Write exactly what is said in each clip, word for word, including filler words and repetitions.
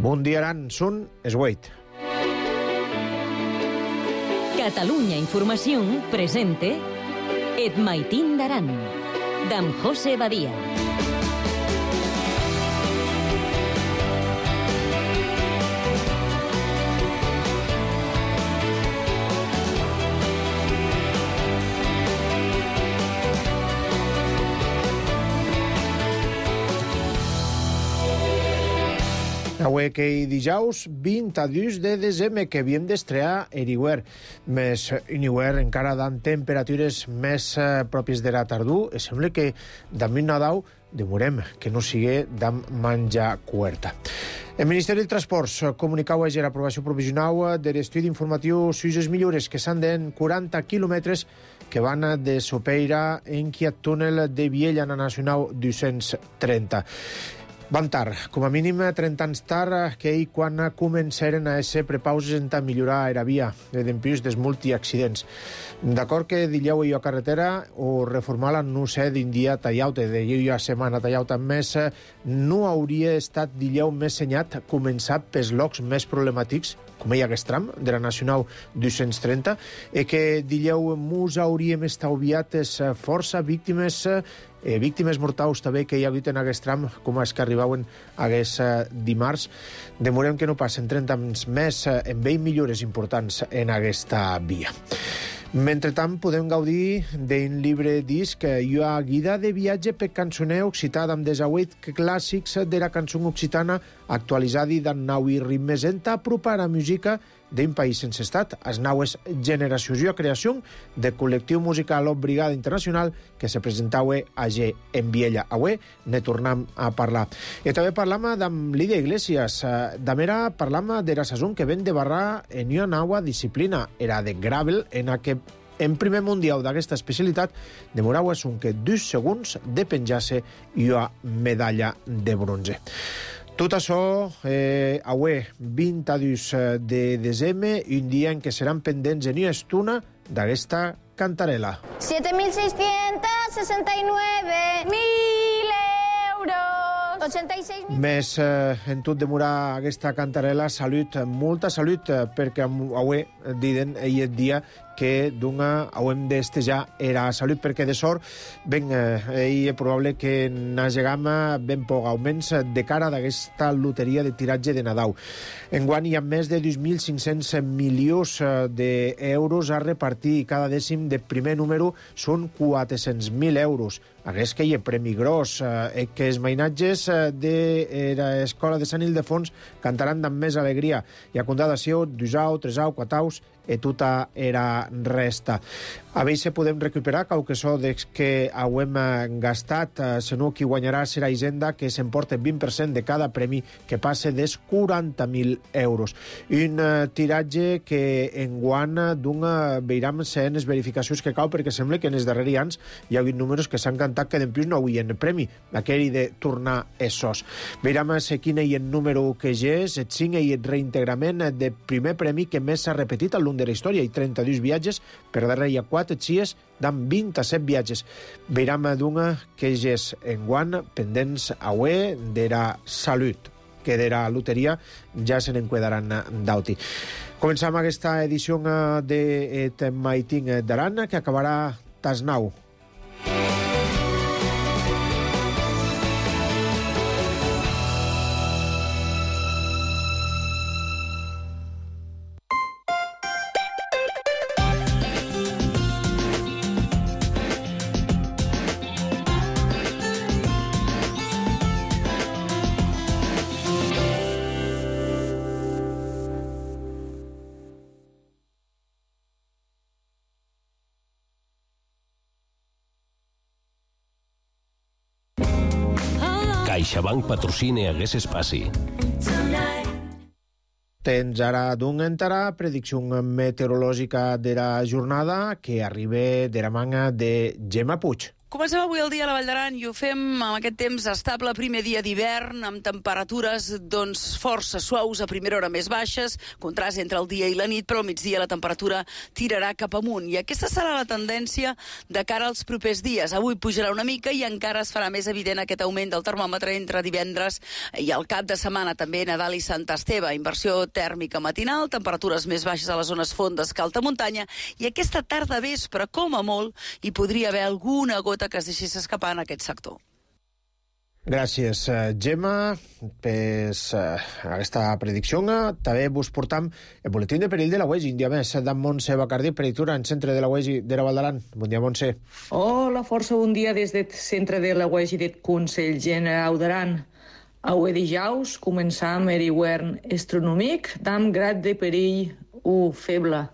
Mundiaran sun esgueit. Catalunya Informació presente Et Maitín d'Aran, d'en José Badia. Avui que dijous vint dos de desembre que havíem d'estrear Eriwer, més Iniwer encara dan temperatures més eh, pròpies de la tardor, i sembla que damunt Nadal demorem que no sigui d'am menjar cuerta. El Ministeri de Transports comunicava ayer l'aprovació provisional de l'estudi informatiu sus les millores que s'han d'en quaranta quilòmetres que van de Sopeira en Quiat túnel de Viella na Nacional dos-cents trenta. Van tard, com a mínim trenta anys tard que ell quan començaren a ser prepauses en millorar la via de dempius dels multiaccidents. D'acord que dileu jo a carretera o reformar-la no sé d'un dia tallau, de dileu jo a setmana tallau més, no hauria estat dileu més senyat començar pels llocs més problemàtics, com hi ha aquest tram de la Nacional dos-cents trenta, i que dileu mos hauríem estalviat força víctimes Eh, víctimes mortals també que hi ha hagut en aquest tram, com és que arribaven aquest eh, dimarts. Demorem que no passen trenta anys més eh, en veient millores importants en aquesta via. Mentretant, podem gaudir d'un llibre disc i una guida de viatge per cançoner occità amb desauet clàssics de la cançó occitana actualitzada d'en nau i ritmes en apropar la música d'un país sense estat, as naues generacions i a creació de col·lectiu musical o brigada internacional que se presentava a G en Viella. Avui ne tornem a parlar. I també parlam amb Lídia Iglesias. Damera parlam de la sazón que ven de barrar en una nova disciplina, era de gravel, en la que en primer mundial d'aquesta especialitat demorava un que dos segons de penjar-se i una medalla de bronze. Tot això, eh, avui, vint dos de desembre, un dia en què seran pendents en una estona d'aquesta cantarela. siete mil seiscientos sesenta y nueve mil euros. ochenta y seis mil... Més eh, en tot demorar aquesta cantarela, salut, molta salut, eh, perquè avui diuen ahir el dia que d'una hauem d'estejar era salut, perquè de sort ben, eh, és probable que n'hagam ben poc augments de cara d'aquesta loteria de tiratge de Nadal. Enguany hi ha més de dos mil cinc-cents milions d'euros a repartir i cada dècim de primer número són quatre-cents mil euros. Aguest que hi ha premi gros, eh, que els mainatges de l'escola de Sant Ildefons cantaran amb més alegria. Hi ha condenació d'usau, tresau, quataus, i tota era resta. A veure si podem recuperar qualque so des que hauem gastat, senó qui guanyarà serà Hisenda, que s'emporta vint per cent de cada premi, que passe des quaranta mil euros. Un uh, tiratge que enguany d'una veiram en les verificacions que cal, perquè sembla que en els darrers anys hi ha hagut números que s'han cantat que d'empius no hi ha premi, aquell de tornar essos. Veiram si quin és el número que ja és, el cinc i el reintegrament de primer premi que més s'ha repetit al de la història, i trenta-dos viatges, per darrere hi ha quatre xies, d'an vint-i-set viatges. Veiram d'una que és enguany pendents avui de la salut, que de la loteria ja se n'enquedaran d'auti. Començam aquesta edició de Et Maitín d'Aran, que acabarà tasnau. CaixaBank patrocina hagués espaci. Tens ara d'un entrà predicció meteorològica de la jornada que arriba de la manga de Gemma Puig. Comencem avui el dia a la Vall d'Aran i ho fem amb aquest temps estable, primer dia d'hivern, amb temperatures doncs, força suaus, a primera hora més baixes, contrast entre el dia i la nit, però al migdia la temperatura tirarà cap amunt. I aquesta serà la tendència de cara als propers dies. Avui pujarà una mica i encara es farà més evident aquest augment del termòmetre entre divendres i el cap de setmana, també Nadal i Sant Esteve. Inversió tèrmica matinal, temperatures més baixes a les zones fondes que alta muntanya, i aquesta tarda vespre, com a molt, hi podria haver alguna gota que es deixés escapar en aquest sector. Gràcies, Gemma, per aquesta predicció. També vos portam el boletín de perill de la U E S I. Un dia més, d'en Montse Bacardí, peritura en centre de la U E S I de la Vall d'Aran. Bon dia, Montse. Hola, força bon dia des del centre de la U E S I del Consell Generau d'Aran. Avui dijous començam el hivern astronòmic d'am grad de perill u feble.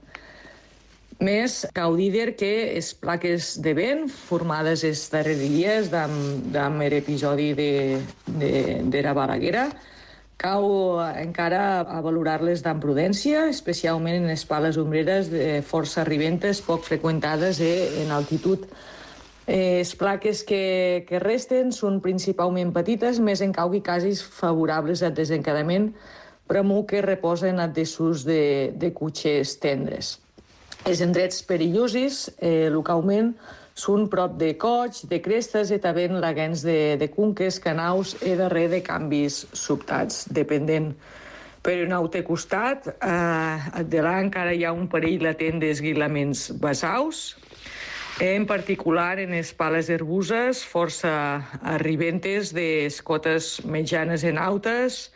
Més cau dir que les plaques de vent formades els darrers dies d'am l'episodi de, de, de la Balaguera cau encara a valorar-les d'am prudència, especialment en les pales ombreres de força ribentes poc freqüentades eh, en altitud. Les plaques que, que resten són principalment petites, més en caugui casos favorables al desencadament, però que reposen a desús de, de cotxes tendres. Els indrets perillosos, eh, localment, són prop de cots, de crestes i també en laguens de, de cunques, canaus i darrere de canvis sobtats, dependent. Per un altre costat, eh, de là encara hi ha un perill latent d'esguilaments basaus, en particular en les pales herboses, força arribentes de cotes mitjanes en altes,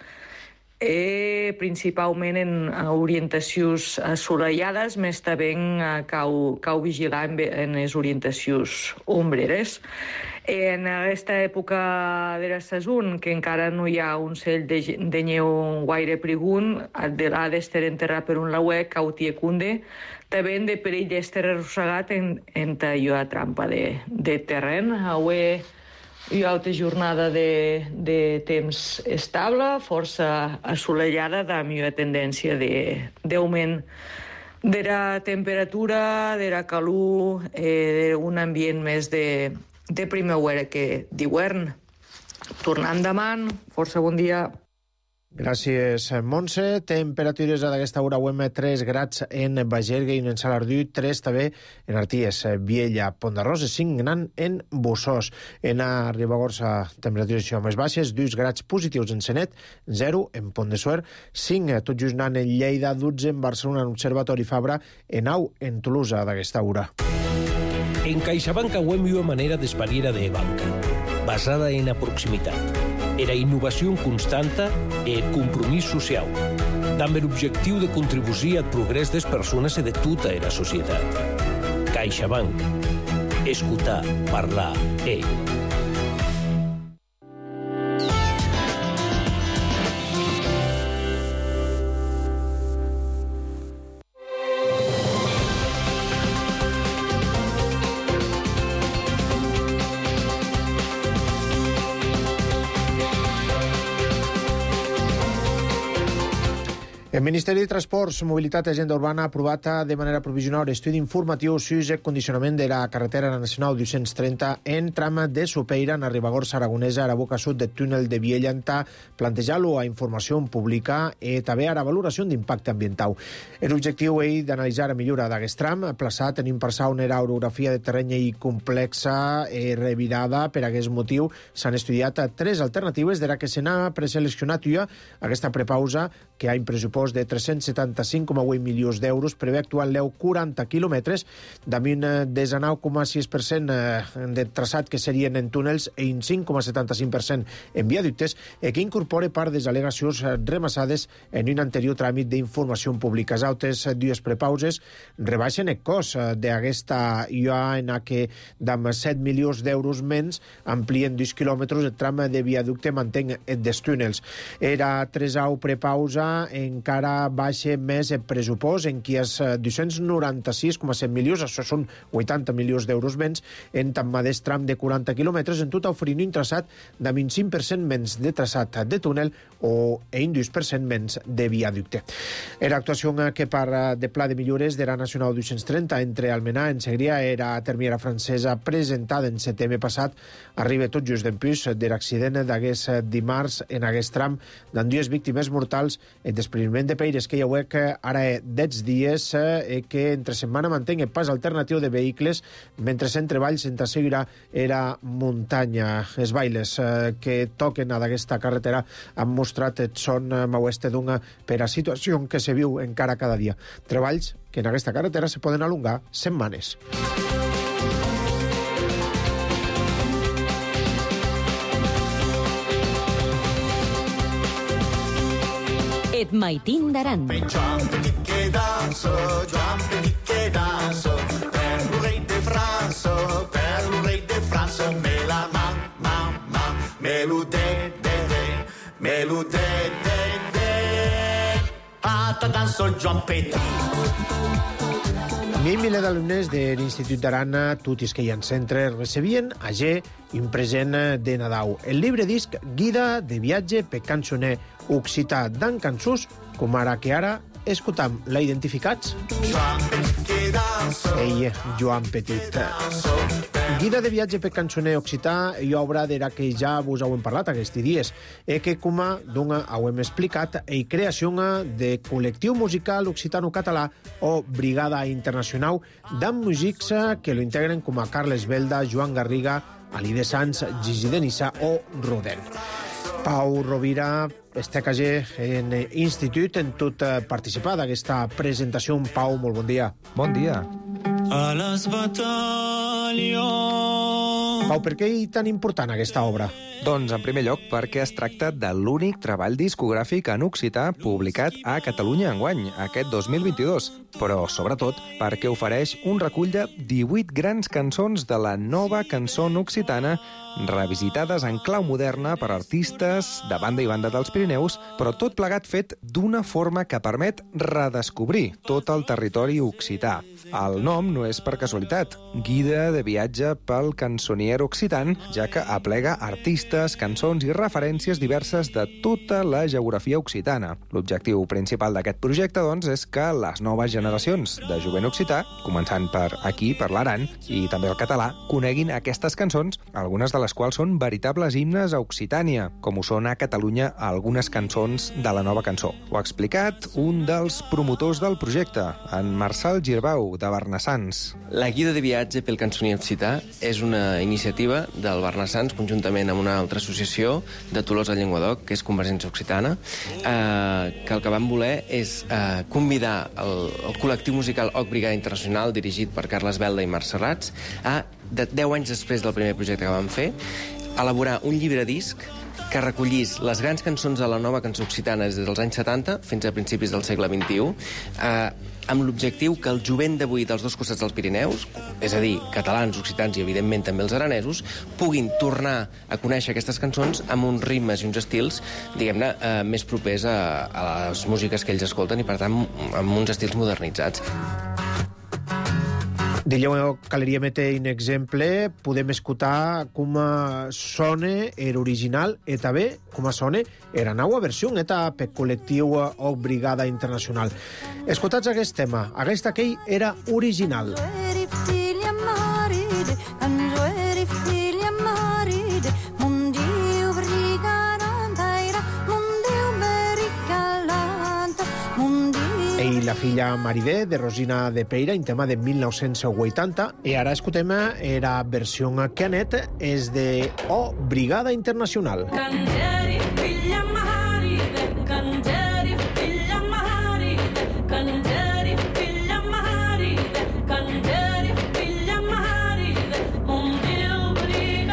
i principalment en orientacions assolellades, més també cau, cau vigilar en les orientacions ombreres. En aquesta època de la saison, que encara no hi ha un cell de, de neu gaire prigun, de l'ha d'estar enterrat per un lauet, cauti e cunde, també de perill d'estar arrossegat en, en tallo a trampa de, de terreny. Avui hi ha altra jornada de, de temps estable, força assolellada, de millor tendència d'augment de, de la temperatura, de la calor, eh, d'un ambient més de, de primavera que d'hivern. Tornant demà, força bon dia. Gràcies, Montse. Temperatures d'aquesta hora ho hem tres grads en Bagergue i en Salardú, tres també en Arties, Viella, Pont d'Arròs, cinc gran en Bossòs. En a Ribagorça, temperatures això més baixes, dos grads positius en Senet, zero en Pont de Suert, cinc tot just anant en Lleida, dotze en Barcelona, en Observatori Fabra, en nou en Tolosa d'aquesta hora. En CaixaBank ho hem una manera d'espariera de banca, basada en la proximitat. Era innovació constanta i el compromís social, amb l'objectiu de contribuir al progrés de les persones i de tota la societat. CaixaBank. Escoltar, parlar, ell. El Ministeri de Transports, Mobilitat i Agenda Urbana ha aprovat de manera provisional l'estudi informatiu sobre el condicionament de la carretera nacional dos-cents trenta en tram de Sopeira, en la Ribagorça aragonesa, a la boca sud del túnel de Viellanta, plantejar-lo a informació pública i també a la valoració d'impacte ambiental. L'objectiu és d'analitzar la millora d'aquest tram, plaçat en impersar una orografia de terreny i complexa i revirada. Per aquest motiu s'han estudiat tres alternatives de la que se n'ha preseleccionat ja aquesta prepausa que ha impressupost de tres-cents setanta-cinc coma vuit milions d'euros, prevé actuar l'eu quaranta quilòmetres, amb un desenou coma sis per cent de traçat que serien en túnels i un cinc coma setanta-cinc per cent en viaductes, i que incorpora part de les al·legacions remassades en un anterior tràmit d'informació pública. Les altres dues prepauses rebaixen el cost d'aquesta I A en què, amb set milions d'euros menys, amplien dos quilòmetres el tram de viaducte mantén dels túnels. Era tresau prepausa encara encara baixa més el pressupost, en qui és dos-cents noranta-sis coma set milions, això són vuitanta milions d'euros menys, en tanmateix tram de quaranta quilòmetres, en tot oferint un traçat de vint-i-cinc per cent menys de traçat de túnel o un dos per cent menys de viaducte. Era actuació que par de pla de millores de la Nacional dos-cents trenta entre Almenar en Segrià era termiera francesa presentada en setembre passat, arriba tot just d'empús de l'accident d'aquest dimarts en aquest tram d'en dues víctimes mortals el despreniment de peires que hi ha que ara dets dies eh, que entre setmana mantenga pas alternatiu de vehicles mentre entre valls entre seguirà era muntanya. Els bailes eh, que toquen a d'aquesta carretera han mostrat et son eh, maueste d'una per a situació que se viu encara cada dia. Treballs que en aquesta carretera se poden alongar setmanes. Et Maitín d'Aran. Joan Petit que danso, Joan Petit que danso, per el rei de França, per el rei de França, me la man, man, man, me lo de, de, de, me lo de, de, de. Ata danso Joan Petit. Mil miler d'alumnes de l'Institut d'Aran, tots que hi ha en centre, recebien a G un present de Nadal. El llibre disc Guida de viatge per cançoner occità d'en cançons, com ara que ara escoltam. La identificats? Ei, Joan Petit. Guida de viatge per cançoner occità i obra d'era que ja vos heu parlat aquests dies, e que com a d'una ho hem explicat, ei creació de col·lectiu musical occitano-català o brigada internacional d'en músics que lo integren com a Carles Belda, Joan Garriga, Ali de Sants, Gigi de Nissa o Roden. Pau Rovira, Estecagé en Institut, en tot participar d'aquesta presentació. Pau, molt bon dia. Bon dia. A les batalles. Pau, per què és tan important aquesta obra? Doncs, en primer lloc, perquè es tracta de l'únic treball discogràfic en occità publicat a Catalunya enguany, aquest dos mil vint-i-dos. Però, sobretot, perquè ofereix un recull de divuit grans cançons de la nova cançó occitana revisitades en clau moderna per artistes de banda i banda dels Pirineus, però tot plegat fet d'una forma que permet redescobrir tot el territori occità. El nom no és per casualitat, Guida de viatge pel cançonier occitan, ja que aplega artistes, cançons i referències diverses de tota la geografia occitana. L'objectiu principal d'aquest projecte, doncs, és que les noves generacions de jovent occità, començant per aquí, per l'Aran, i també el català, coneguin aquestes cançons, algunes de les quals són veritables himnes a Occitània, com ho són a Catalunya algunes cançons de la nova cançó. Ho ha explicat un dels promotors del projecte, en Marçal Girbau, de Barnassans. La Guida de viatge pel cançonier occità és una iniciativa del Barnassans, conjuntament amb una altra associació de Tolosa Llenguadoc, que és Convergència Occitana, eh, que el que vam voler és eh, convidar el, el col·lectiu musical Oc Brigada Internacional, dirigit per Carles Belda i Marc Serrats, a, de deu anys després del primer projecte que vam fer, elaborar un llibre disc que recollís les grans cançons de la nova cançó occitana des dels anys setanta fins a principis del segle vint-i-u, eh, amb l'objectiu que el jovent d'avui dels dos costats dels Pirineus, és a dir, catalans, occitans i, evidentment, també els aranesos, puguin tornar a conèixer aquestes cançons amb uns ritmes i uns estils, diguem-ne, eh, més propers a, a les músiques que ells escolten i, per tant, amb uns estils modernitzats. Dileu caleria metre un exemple, podem escoltar com sona era original e també com sona era nova versió eta per col·lectiu o brigada internacional. Escoltats aquest tema, aquesta que era original. I la filla Maridé, de Rosina de Peira, un tema de mil nou-cents vuitanta. I ara escoltem era versió que anet és de O Brigada Internacional. Cangeri, filla Maride, cangeri, filla Maride, cangeri, filla Maride, cangeri, filla Maride, un Déu brigada.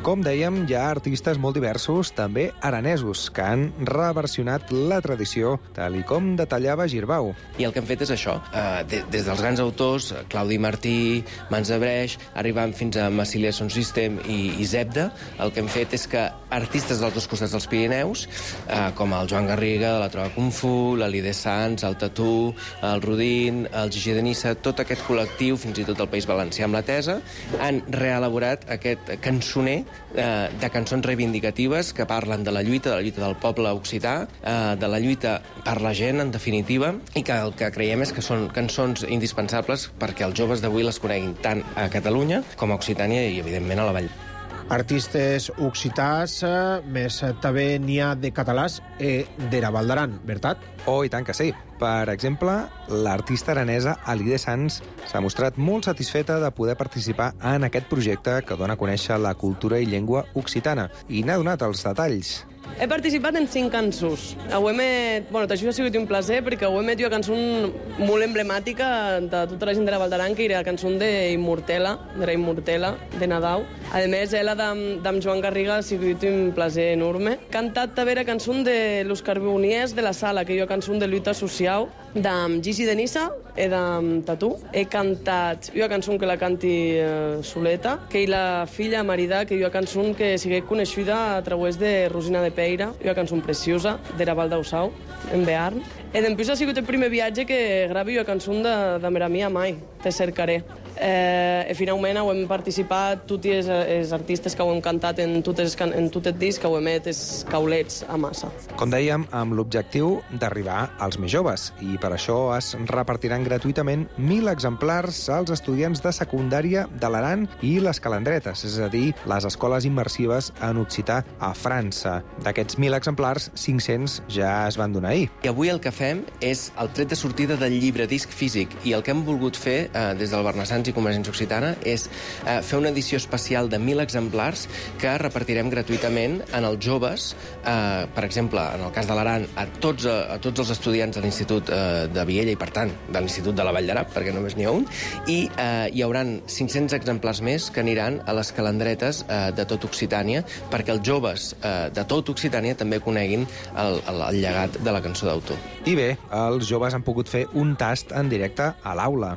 Com dèiem, hi ha artistes molt diversos, també aranesos, que han reversionat la tradició, tal i com detallava Girbau. I el que hem fet és això, eh, des dels grans autors, Claudi Martí, Mans de Breix, arribant fins a Massilia Sound System i, i Zebda, el que hem fet és que artistes dels dos costats dels Pirineus, eh, com el Joan Garriga, de la Trova Kung Fu, l'Alide Sanz, el Tatú, el Rodin, el Gigi de Nissa, tot aquest col·lectiu, fins i tot el País Valencià amb la Tesa, han reelaborat aquest cançoner eh, de cançons reivindicatives que parlen de la lluita, de la lluita del poble occità, eh, de la lluita per la gent, en definitiva, i que el que creiem és que són cançons indispensables perquè els joves d'avui les coneguin tant a Catalunya com a Occitània i, evidentment, a la Vall. Artistes occitans, més també n'hi ha de catalans i d'era Val d'Aran, veritat? Oh, i tant que sí. Per exemple, l'artista aranesa Alide Sanz s'ha mostrat molt satisfeta de poder participar en aquest projecte que dona a conèixer la cultura i llengua occitana, i n'ha donat els detalls. He participat en cinc cançons. Avui m'he... Bueno, això ha sigut un plaer perquè avui m'he dit una cançó molt emblemàtica de tota la gent de la Val d'Aran, que era la cançó d'Immortela, de la Immortela, de Nadal. A més, ella d'en Joan Garriga ha sigut un plaer enorme. He cantat també la cançó de Los Carboniers de la Sala, que és una cançó de lluita social, d'en Gigi de Nissa i d'en Tatú. He cantat una cançó que la canti eh, Soleta, que és la filla Maridà, que és una cançó que sigui coneixida a través de Rosina de Peira, una cançó preciosa, de la Val d'Ausau, en Bearn. I després ha sigut el primer viatge que gravi una cançó de, de Mera Mia Mai, Te cercaré. Eh, I finalment hem participat tots els, els artistes que ho hem cantat en tot el, en tot el disc que ho emet els caulets a massa. Com dèiem, amb l'objectiu d'arribar als més joves, i per això es repartiran gratuïtament mil exemplars als estudiants de secundària de l'Aran i les Calandretes, és a dir, les escoles immersives en occità a França. D'aquests mil exemplars, cinc-cents ja es van donar ahir. I avui el que fem és el tret de sortida del llibre disc físic, i el que hem volgut fer eh, des del Barnassans i Convergència Occitana és eh, fer una edició especial de mil exemplars que repartirem gratuïtament en els joves, eh, per exemple, en el cas de l'Aran, a tots, a, a tots els estudiants de l'Institut eh, de Viella i, per tant, de l'Institut de la Vall d'Aran, perquè només n'hi ha un, i eh, hi haurà cinc-cents exemplars més que aniran a les calandretes eh, de tot Occitània, perquè els joves eh, de tot Occitània també coneguin el, el, el llegat de la cançó d'autor. I bé, els joves han pogut fer un tast en directe a l'aula.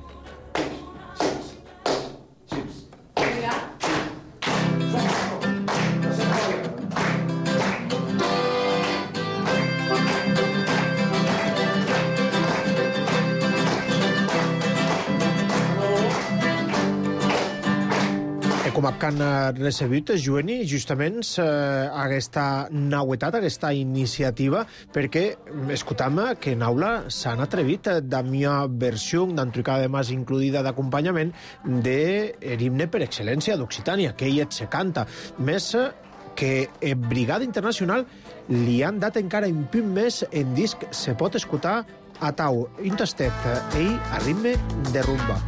Com a que han recebut, Joeni, justament eh, aquesta nauetat, aquesta iniciativa, perquè escoltam que en aula s'han atrevit de una versió d'entrucada de mas incluïda d'acompanyament de l'himne per excel·lència d'Occitània, que ell se canta. Més que en Brigada Internacional li han dat encara un punt més en disc, se pot escoltar a tau, un tastet, ell a ritme de rumba.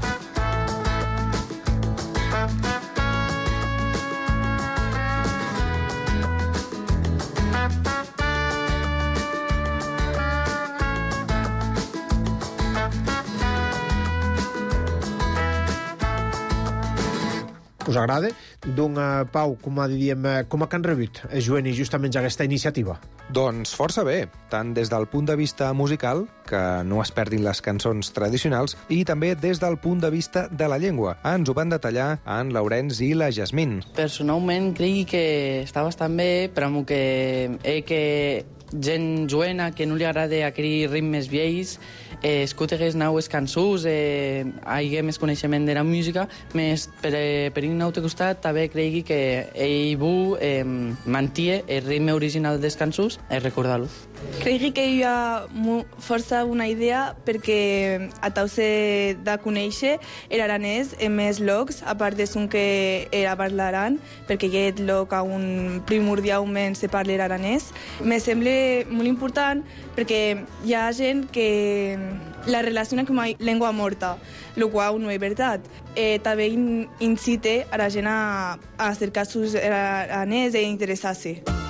Us agrada? Doncs, Pau, com a, diríem, com a que han rebut, Joeni, justament aquesta iniciativa? Doncs força bé, tant des del punt de vista musical, que no es perdin les cançons tradicionals, i també des del punt de vista de la llengua. Ens ho van detallar en Laurenç i la Jasmine. Personalment, crec que està bastant bé, però amb que eh, que gent joena que no li agrada aquells ritmes vells, eh, escolta les noves cançons, eh, hi ha més coneixement de la música, més per, eh, per un altre costat també crec que ell vol eh, mantenir el ritme original de les cançons i recordar-lo. Crec que hi ha força una idea perquè a tauce de conèixer l'aranès en més llocs, a part de son que era parlaran, perquè hi ha lloc on primordialment se parla l'aranès. Me sembla molt important perquè hi ha gent que la relaciona com a llengua morta, el qual no és veritat. Eh, també incita a la gent a, a cercar sus aranès i interessar-se.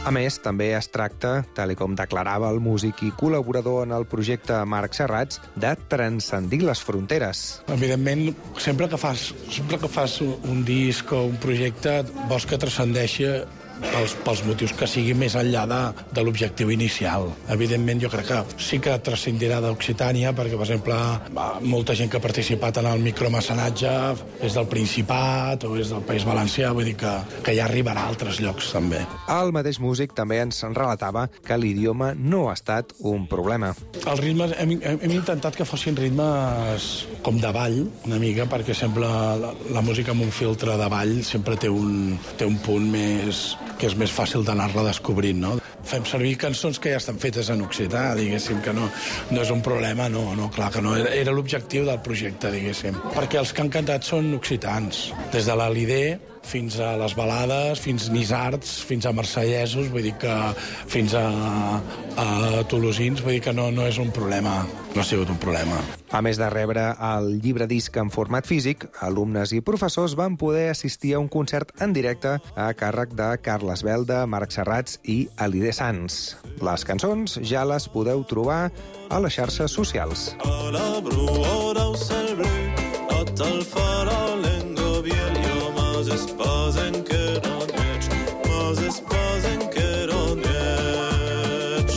A més, també es tracta, tal com declarava el músic i col·laborador en el projecte Marc Serrats, de transcendir les fronteres. Evidentment, sempre que fas, sempre que fas un disc o un projecte, vols que transcendeixi pels, pels motius que sigui més enllà de, de l'objectiu inicial. Evidentment, jo crec que sí que transcendirà d'Occitània, perquè, per exemple, molta gent que ha participat en el micromecenatge és del Principat o és del País Valencià, vull dir que, que ja arribarà a altres llocs, també. El mateix músic també ens relatava que l'idioma no ha estat un problema. Els ritmes, hem, hem intentat que fossin ritmes com de ball, una mica, perquè sempre la, la música amb un filtre de ball sempre té un, té un punt més que és més fàcil d'anar-la descobrint, no? Fem servir cançons que ja estan fetes en occità, diguéssim, que no, no és un problema, no, no, clar que no. Era, era l'objectiu del projecte, diguéssim. Perquè els que han cantat són occitans, des de l'Alidé fins a les balades, fins nisards, fins a marsellesos, vull dir que fins a, a tolosins, vull dir que no, no és un problema, no ha sigut un problema. A més de rebre el llibre disc en format físic, alumnes i professors van poder assistir a un concert en directe a càrrec de Carles Belda, Marc Serrats i Alidé Sans. Les cançons ja les podeu trobar a les xarxes socials. A la broa au cel blu, a tal faralendo bielio, mas es pasen que non ets, mas es pasen que non ets.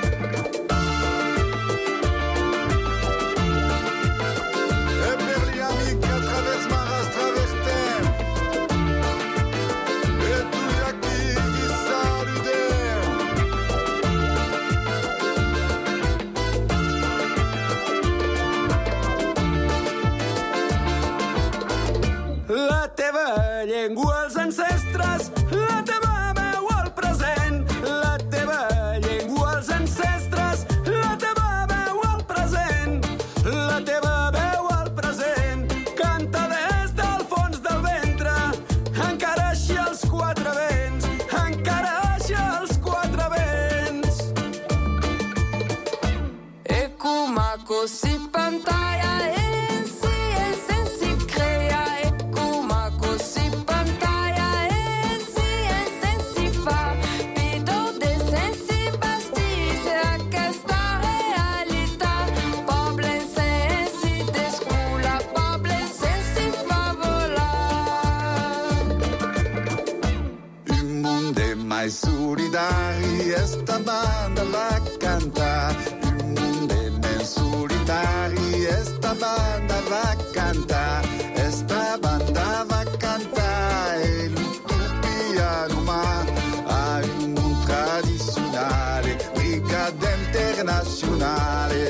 E per gli amici a travers mares travertem, e tu aquí qui saludem. La teva llengua, els ancestres, la teva veu al present. La teva llengua, els ancestres, la teva veu al present. La teva veu al present, canta des del fons del ventre. Encara així els quatre vents, encara així els quatre vents. E cum a così pantalla en si, en sensi crea. Mai solidari, esta banda va cantar. Un mundo més solitari, esta banda va cantar. Esta banda va cantar e l'utopia umana a un mondo tradizionale, brigada internazionale.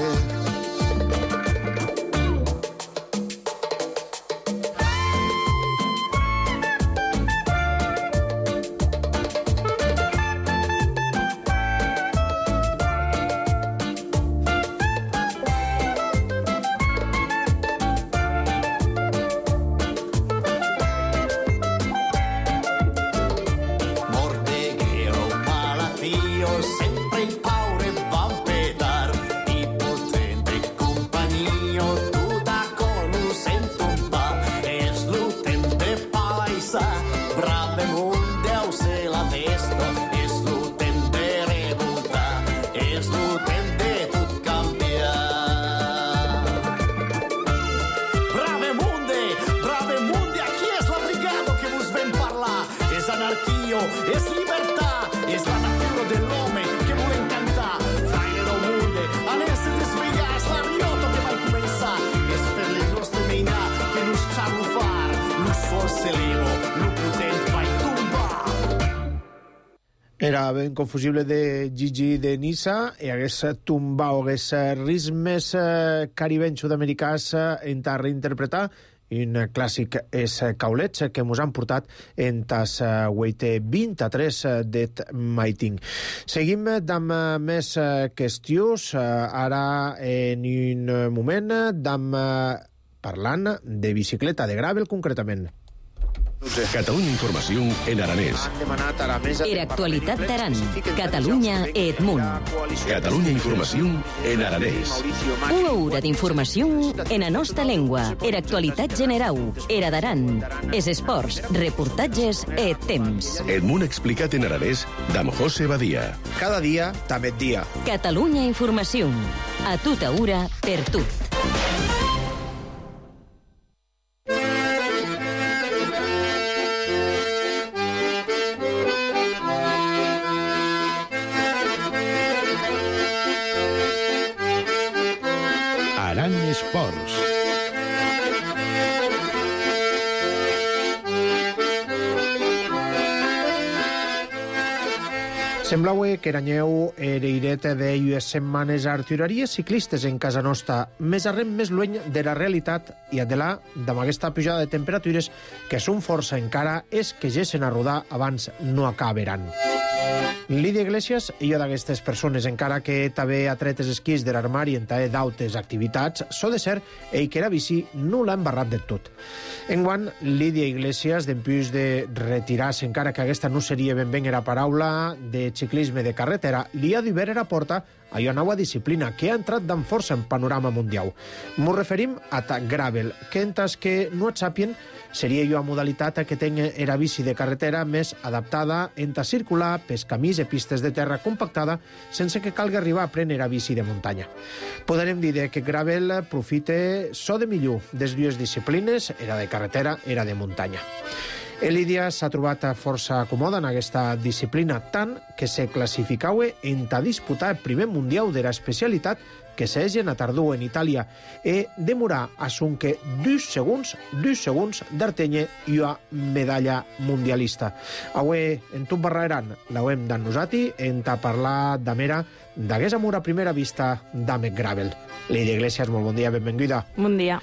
Sempre in paure van pedar, i potente compagnia, tutta con un sentumpa, es l'utente paisa, brave munde au se la testa, es l'utente revolta, es l'utente tot canvia. Brave munde, brave munde, aquí és la brigada que vos ven parlar, és anarquia, és libertà, és la natura de l'home que volem cantar. Fraile del munde, anes de desvegar, és la riota que va començar. És per les nostres meinar que nos xarro far, nos force l'ego, lo potent vai tombar. Era ben confusible de Gigi de Nissa e hagués tombat o hagués ritmes caribenys sud-americans en ta reinterpretar un clàssic és Caulets, que mos han portat en tas hueite vint-i-tres d'Et Maiting. Seguim amb més qüestions, ara en un moment, d'am parlant de bicicleta, de gravel concretament. Catalunya Informació en aranès. Era actualitat d'Aran. Catalunya et munt. Catalunya Informació en aranès. Una hora d'informació en la nostra llengua. Era actualitat generau. Era d'Aran. És esports, reportatges et temps. El món explicat en aranès d'Am José Badia. Cada dia, també dia. Catalunya Informació. A tota hora, per tu. Aran Esports. Sembla que eranyeu ereiret de ues setmanes arturaries ciclistes en casa nostra, més arrem més lueny de la realitat i adelà d'amb aquesta pujada de temperatures que són força encara és que gessen a rodar abans no acabaran. Lídia Iglesias, ella d'aquestes persones, encara que també ha tret els esquís de l'armari en també d'autes activitats, so de ser, ell que era bici no l'ha embarrat de tot. Enguant, Lídia Iglesias, d'empús de retirar-se, encara que aquesta no seria ben ben era paraula de ciclisme de carretera, li ha d'obrir la porta a una nova disciplina que ha entrat d'en força en panorama mundial. M'ho referim a gravel, que en tas que no et sàpien, seria jo a modalitat que tenga era bici de carretera més adaptada en ta circular, pes camins i pistes de terra compactada sense que calgui arribar a prendre a bici de muntanya. Podrem dir que gravel profite so de millor des dues disciplines, era de carretera, era de muntanya. Lídia s'ha trobat força còmoda en aquesta disciplina, tant que se classificau en ta disputar el primer mundial de l'especialitat que s'hegen a tardor en Itàlia e demorar assunque dos segons, dos segons d'artenye i una medalla mundialista. Avui, en tot barraran, l'hem d'en nosati en ta parlar d'amera d'hagués amor a primera vista d'Amet Gravel. Lídia Iglesias, molt bon dia, benvinguda. Bon dia.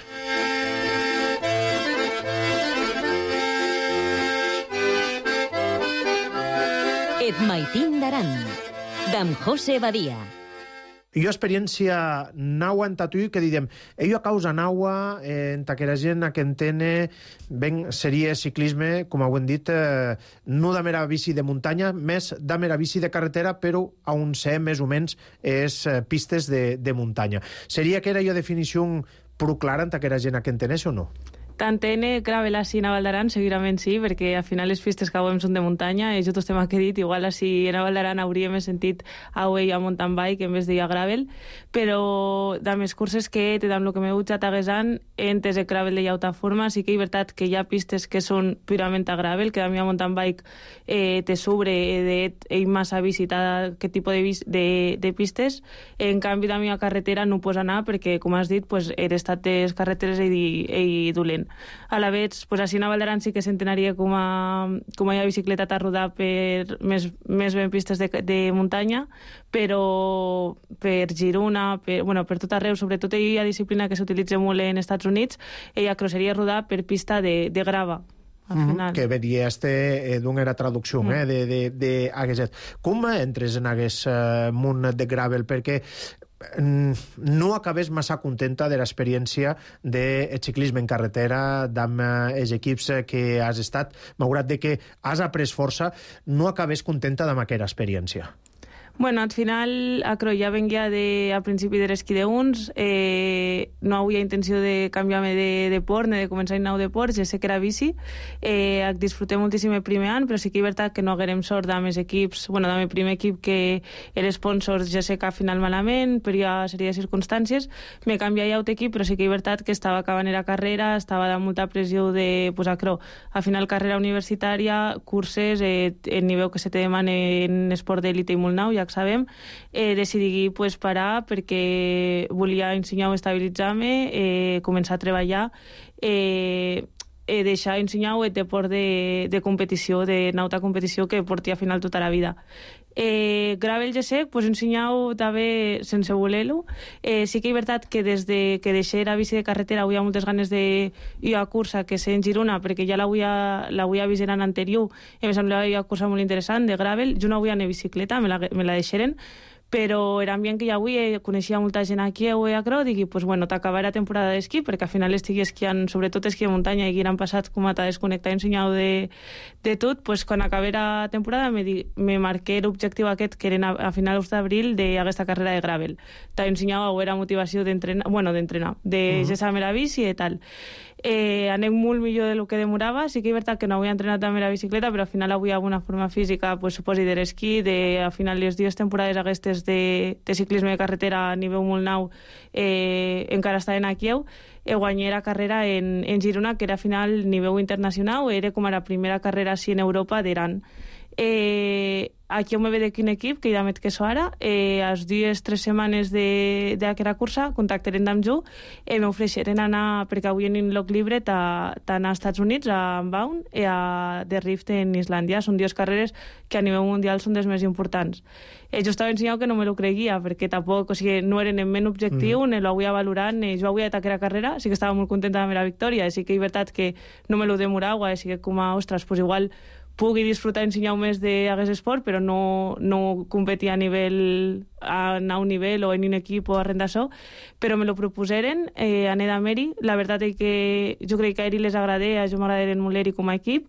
Et maitín d'Aran, d'Am José Badia. Jo experiència naua en tatu que didem, ello a causa naua en taquera gent a que entene ben seria ciclisme, com ho hem dit, eh, no de mera bici de muntanya, més de mera bici de carretera, però a un ser més o menys és eh, pistes de, de muntanya. Seria que era jo definició prou clara en taquera gent a que entenés o no? Tant N, gravel així a Val d'Aran, segurament sí, perquè al final les pistes que avui són de muntanya, i jo tot tema que he dit, igual així a Val d'Aran hauríem sentit avui a mountain bike en vez de a gravel, però de més curses que he, amb el que m'he utjat a Guesan, he entès el gravel de llauta forma, sí que és veritat que hi ha pistes que són purament a gravel, que a mi a mountain bike eh, te sobre de ell massa visitar aquest tipus de, de, de pistes, en canvi a mi a carretera no pots anar perquè, com has dit, pues, he estat les carreteres i, i dolent. A la vez, pues així a Val d'Aran sí que s'entrenaria com a, com a bicicleta a rodar per més, més ben pistes de, de muntanya, però per Girona, per, bueno, per tot arreu, sobretot hi ha disciplina que s'utilitza molt en Estats Units, ella crosseria rodar per pista de, de grava. Mm -hmm, que veria este eh, d'una era traducció mm. eh, de, de, de aguest. Com entres en aguest eh, món de gravel? Perquè no acabés massa contenta de l'experiència de ciclisme en carretera d'amb els equips que has estat, malgrat de que has après força, no acabés contenta d'amb aquesta experiència. Bueno, al final, a Croia vengia de, a principi de l'esquí d'uns, eh, no havia intenció de canviar-me de, de port, ni de començar un nou de port, ja sé que era bici, eh, disfruté moltíssim el primer any, però sí que és veritat que no haguérem sort amb els equips, bueno, amb el primer equip que era sponsor, ja sé que al final malament, per hi ha sèrie de circumstàncies, me canvié a altre equip, però sí que és veritat que estava acabant la carrera, estava de molta pressió de, pues, a Cro, al final carrera universitària, curses, eh, el nivell que se te demana en esport d'élite i molt nou, ja sabem, eh, decidí pues, parar perquè volia ensenyar a estabilitzar-me, eh, començar a treballar, eh, eh, deixar ensenyar el deport de, de competició, de nauta competició que porti al final tota la vida. Eh, gravel ja sé, pues, ensenyau també sense voler-lo. Eh, sí que és veritat que des de que deixé la bici de carretera avui hi ha moltes ganes de ir a cursa que sé en Girona, perquè ja l'avui a vist en anterior i em semblava una cursa molt interessant de gravel. Jo no vull anar a bicicleta, me la, me la deixaren, però era ambient que ja avui eh, coneixia molta gent aquí a Acro, digui, pues bueno, t'acabar la temporada d'esquí, perquè al final estigui esquiant, sobretot esquí de muntanya, i han passat com a t'ha desconnectat i ensenyat de, de tot, pues quan acabé la temporada me, di, me marqué l'objectiu aquest, que eren a, a finals d'abril d'aquesta carrera de gravel. T'ha ensenyat o era motivació d'entrenar, bueno, d'entrenar, de uh-huh. gesar-me la bici i tal. Eh, anem molt millor del que demorava. Sí que és veritat que no havia entrenat també la bicicleta, però al final avui amb una forma física, pues, suposi de l'esquí, de, al final les dues temporades aquestes de, de ciclisme de carretera a nivell molt nou, eh, encara estaven aquí, eh, guanyé la carrera en, en Girona, que era al final nivell internacional, era com a la primera carrera així en Europa d'Iran. Eh, aquí on me ve d'aquí un equip, que ja met que so ara, eh, als dies, tres setmanes d'aquesta cursa, contactarem amb jo, eh, m'ofereixeren anar, perquè avui en un lloc llibre, tant als Estats Units, a Bound, i a The Rift en Islàndia. Són dues carreres que a nivell mundial són les més importants. Eh, jo estava ensenyant que no me lo creguia, perquè tampoc, o sigui, no eren en men objectiu, mm. ni lo havia valorant, ni jo havia atacat la carrera, sí que estava molt contenta amb la victòria, sí que és veritat que no me lo demorava, sí que com a, ostres, pues igual pugui disfrutar ensenyar més d'aquest esport, però no, no competir a nivell, a un nivell o en un equip o a Rendassó, però me lo proposeren, eh, a Neda Meri. La veritat és que jo crec que a ell les agradé, a jo m'agradaren molt l'Eri com a equip,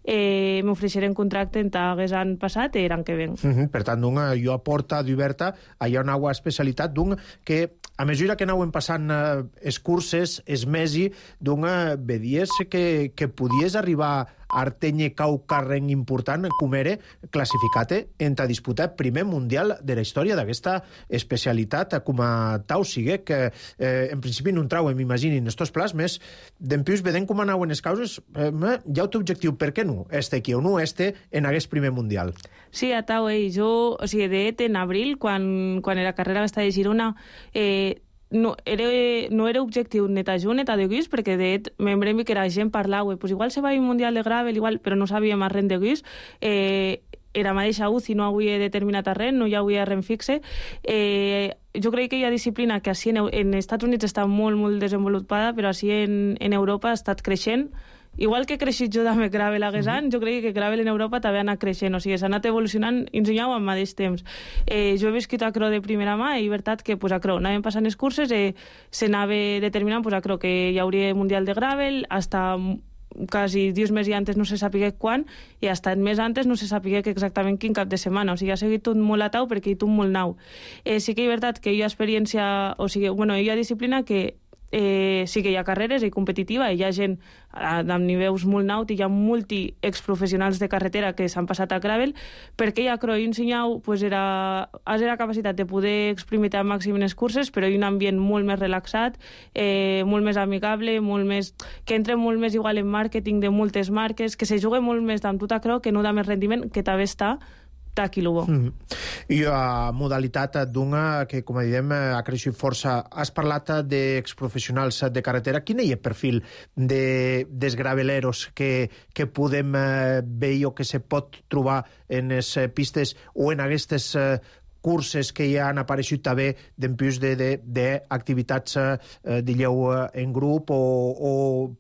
eh, m'ofereixeren contracte en hagués any passat i eren que ven. Uh -huh. Per tant, doncs, jo a porta d'oberta hi ha una nova especialitat, doncs, que a mesura que anaven passant eh, els curses, els mesi, doncs, veies que, que podies arribar a artenye cau carreng important, com era classificat en ta disputa primer mundial de la història d'aquesta especialitat, com a tau sigue, que eh, en principi no en trauen, m'imaginin, estos plasmes, dempius vedent com anaven les causes, eh, ja ho té objectiu, per què no este aquí o no este en aquest primer mundial? Sí, a tau, eh, jo, o sigui, de en abril, quan, quan era carrera aquesta de Girona, eh, no era, no era objectiu neta jo, neta de guix, perquè de membrem que era gent parlava, pues igual se va a un mundial de gravel, igual, però no sabíem res de guix, eh, era mateixa U C I, no havia determinat res, no hi havia res fixe. Eh, jo crec que hi ha disciplina que així en, en Estats Units està molt, molt desenvolupada, però així en, en Europa ha estat creixent. Igual que he creixit jo també gravel hagués mm -hmm. anys, jo crec que gravel en Europa també ha anat creixent, o sigui, s'ha anat evolucionant i ensenyau al mateix temps. Eh, jo he viscut a Cro de primera mà i veritat que pues, a Cro anaven passant els curses, eh, s'anava determinant pues, a Cro que hi hauria Mundial de Gravel, hasta quasi dies més i antes no se sapigué quan, i hasta més antes no se sapigué exactament quin cap de setmana, o sigui, ha seguit tot molt atau perquè hi ha tot molt nou. Eh, sí que és veritat que hi ha experiència, o sigui, bueno, hi ha disciplina que Eh, sí que hi ha carreres i competitiva, i hi ha gent amb nivells molt naut, i hi ha multi exprofessionals de carretera que s'han passat a gravel, perquè hi ha Cro i ensenyau, pues era, has la capacitat de poder experimentar al màxim en les curses, però hi ha un ambient molt més relaxat, eh, molt més amigable, molt més, que entra molt més igual en màrqueting de moltes marques, que se juga molt més amb tot a Cro, que no da més rendiment, que també està aquí lo bo. Mm. I a modalitat d'una que, com diem, ha creixit força. Has parlat d'exprofessionals de carretera. Quin és el perfil de, dels graveleros que, que podem eh, veure o que se pot trobar en les eh, pistes o en aquestes eh, curses que ja han apareixut també dempius d'activitats de, de, eh, digueu, en grup o, o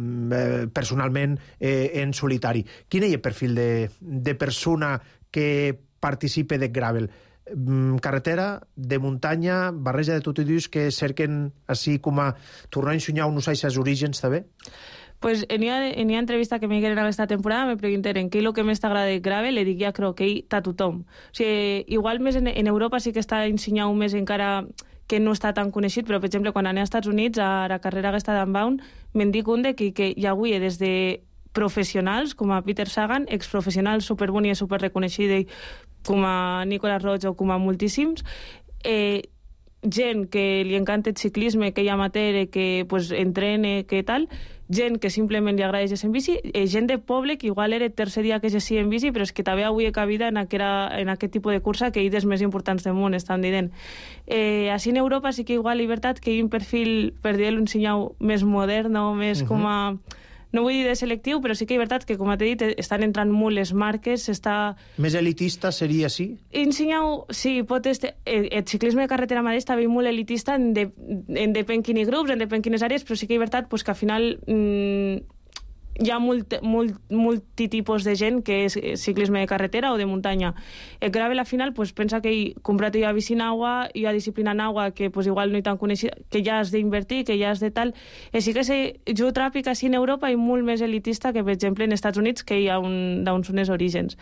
eh, personalment eh, en solitari. Quin és el perfil de, de persona que participe de gravel? Carretera, de muntanya, barreja de tot i dius que cerquen així com a tornar a ensenyar uns als orígens també? Pues en una entrevista que me digueren aquesta temporada me preguntaren què és el que més t'agrada de gravel, le dic ja crec que hi ha tothom. O sigui, igual més en, en Europa sí que està ensenyat més encara que no està tan coneixit, però per exemple quan anem als Estats Units a la carrera aquesta d'Unbound me'n dic un de que, que hi havia des de professionals, com a Peter Sagan, exprofessionals superboni i superreconeixida, com a Nicolas Roig o com a moltíssims, eh, gent que li encanta el ciclisme, que hi ha amateur, que pues, entrene, que tal, gent que simplement li agrada llegir en bici, eh, gent de poble que igual era el tercer dia que llegia en bici, però és que també avui he cabida en, aquera, en aquest tipus de cursa que hi dels més importants del món, estan dient. Eh, així en Europa sí que igual, és veritat, que hi ha un perfil, per dir-ho, un senyal més modern, o més uh-huh. com a... No vull dir de selectiu, però sí que és veritat que, com t'he dit, estan entrant molt les marques, està... Més elitista seria així? Ensenyau, sí, pot estar... El, el ciclisme de carretera mateix està molt elitista en, de, en depèn quins grups, en depèn quines àrees, però sí que és veritat pues, que al final mmm, hi ha molt, molt, multitipos de gent que és ciclisme de carretera o de muntanya. El gravel al final pues, pensa que hi comprat hi ha bici en agua, hi ha disciplina en agua que pues, igual no hi tan coneixida, que ja has d'invertir, que ja has de tal. Així que se jo tràpic així en Europa i molt més elitista que, per exemple, en Estats Units, que hi ha un, d'on són els orígens.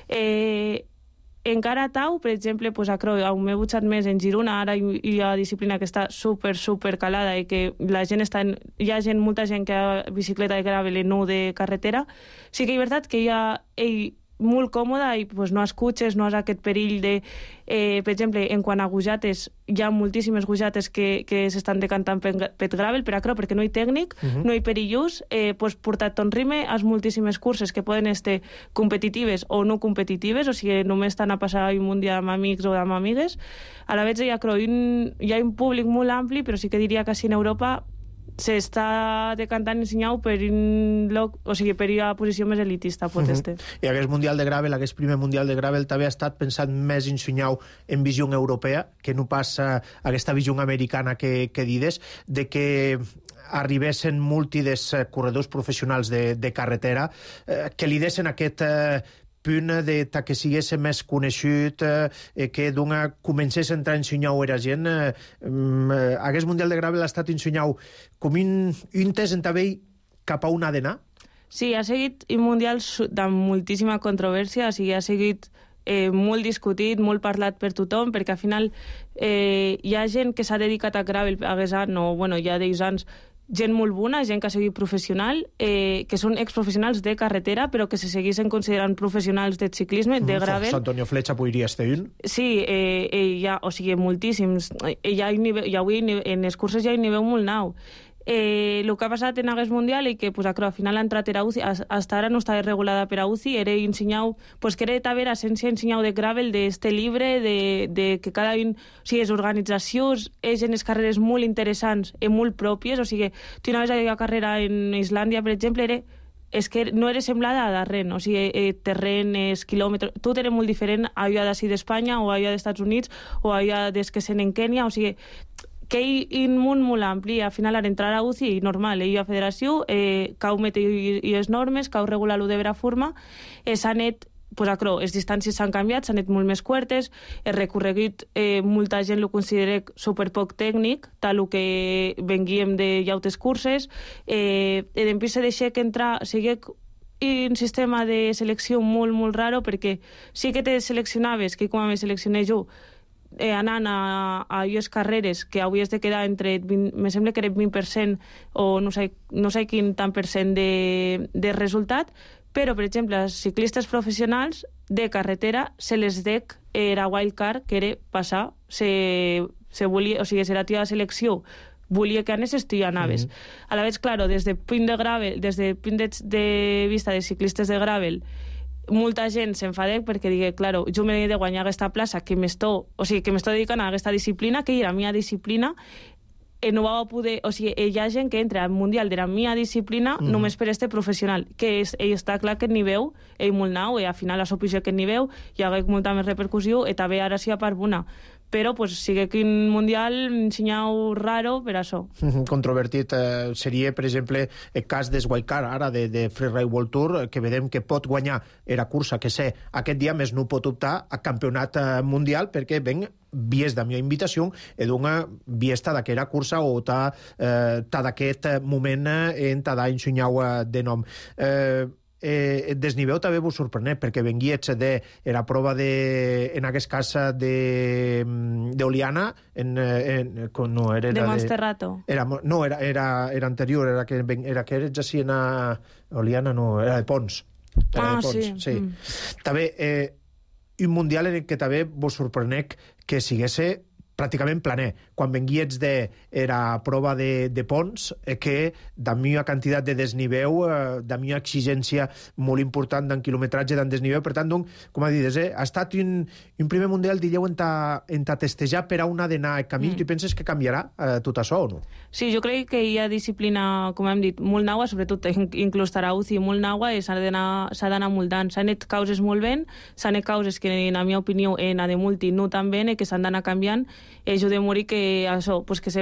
Eh, encara tau, per exemple, pues, a Croi, on m'he butxat més en Girona, ara hi, hi ha disciplina que està super, super calada i que la gent està en, hi ha gent, molta gent que ha bicicleta de gravel i no de carretera. Sí que és veritat que hi ha ell, molt còmoda i pues, no escutxes, no has aquest perill de... Eh, per exemple, en quant a gujates, hi ha moltíssimes gujates que, que s'estan decantant per, per gravel, per acro, perquè no hi tècnic, uh -huh. no hi perillós, eh, pues, portat ton rime, has moltíssimes curses que poden estar competitives o no competitives, o sigui, només estan a passar un dia amb amics o amb amigues. A la vegada hi ha, un, hi ha un públic molt ampli, però sí que diria que així en Europa s'està decantant ensenyau per un lloc, o sigui, per una posició més elitista, pot este. Uh -huh. I aquest Mundial de Gravel, aquest primer Mundial de Gravel, també ha estat pensat més ensenyau en visió europea, que no pas uh, aquesta visió americana que, que dides, de que arribessin múltides uh, corredors professionals de, de carretera, uh, que li dessen aquest... Uh, punt de que sigués més coneixut, eh, que d'una comencés a entrar a ensenyar era gent. Eh, eh, aquest Mundial de Gravel ha estat ensenyar com un, un test en també cap a on ha d'anar? Sí, ha seguit un Mundial de moltíssima controvèrsia, o sigui, ha seguit eh, molt discutit, molt parlat per tothom, perquè al final eh, hi ha gent que s'ha dedicat a Gravel, hagués anys, o bueno, ja deu anys, gent molt bona, gent que ha seguit professional, eh, que són exprofessionals de carretera, però que se seguissin considerant professionals de ciclisme, de gravel. Mm, Antonio Flecha podria ser un? Sí, eh, eh, hi ha, o sigui, moltíssims. Eh, hi ha un nivell, i avui en les curses hi ha un nivell molt nou. Eh, el que ha passat en aquest Mundial i que pues, al final ha entrat a U C I, hasta ara no estava regulada per a U C I, era ensenyau, pues, que era també l'essència ensenyau de gravel, d'este llibre, de, de que cada un, o sigui, les organitzacions és en les carreres molt interessants i molt pròpies, o sigui, tu una vegada la carrera en Islàndia, per exemple, era és que no era semblada a darrere, o sigui, eh, terrenes, quilòmetres, tot era molt diferent a allà d'ací d'Espanya o a allà dels Estats Units o a allà des que sent en Kènia, o sigui, que hi ha un món molt ampli. Al final, ara entrar a U C I, normal, hi ha federació, eh, cau mete i les normes, cau regular-ho de vera forma, eh, s'ha net, pues, acro, les distàncies s'han canviat, s'han net molt més curtes, el recorregut, eh, molta gent lo considera superpoc tècnic, tal que venguíem de llautes curses, eh, i després se deixa que entrar, sigui un sistema de selecció molt, molt raro, perquè sí que te seleccionaves, que com a me seleccioné jo, Eh, anant a, a les carreres que avui has de quedar entre, vint, me sembla que era vint per cent o no sé, no sé quin tant per cent de, de resultat, però, per exemple, els ciclistes professionals de carretera se les dec era wildcard, que era passar, se, se volia, o sigui, serà tia de selecció, volia que anessis, tu ja anaves. Mm-hmm. A la vegada, claro, des de punt de gravel, des de punt de, de vista de ciclistes de gravel, molta gent s'enfadec perquè digui, claro, jo m'he de guanyar aquesta plaça que m'esto, o sigui, que m'esto dedicant a aquesta disciplina, que era la meva disciplina, i no va poder, o sigui, hi ha gent que entra al Mundial de la meva disciplina mm. només per este professional, que és, ell està clar que el nivell és molt nou, i al final ha sopit aquest nivell, hi ha molta més repercussió, i també ara sí a part una. Però pues, sigue que un Mundial ensenyau raro per això. Controvertit eh, seria, per exemple, el cas d'Esguaicar, ara, de, de Freeride World Tour, que vedem que pot guanyar era cursa, que sé, aquest dia més no pot optar a campionat eh, mundial, perquè ven vies de meva invitació e d'una viesta d'aquera cursa o ta, eh, ta d'aquest moment en ta d'ensenyau de nom. Eh, Eh, el desnivell també vos sorprenent, perquè venguiets de la prova de, en aquest cas d'Oliana, en, en, no, era, de era Monsterrato. De, era, no, era, era, era anterior, era que, era que eres així en Oliana, no, era de Pons. Era ah, de Pons, sí. sí. Mm. També eh, un mundial en què també vos sorprenent que siguesse pràcticament planer. Quan venguiets de era prova de, de Pons, eh, que de meva quantitat de desnivell, eh, de meva exigència molt important d'en quilometratge, d'en desnivell, per tant, donc, com ha dit, eh, ha estat un, un primer mundial, digueu, en ta, en ta testejar per a on ha d'anar el camí. Mm. Tu penses que canviarà eh, tot això o no? Sí, jo crec que hi ha disciplina, com hem dit, molt naua, sobretot inclús estarà U C I molt naua, i s'ha d'anar moldant. S'han net causes molt ben, s'han net causes que, en la meva opinió, en a de multi no tan ben, i que s'han d'anar canviant. Eh, jo de morir que això, pues que se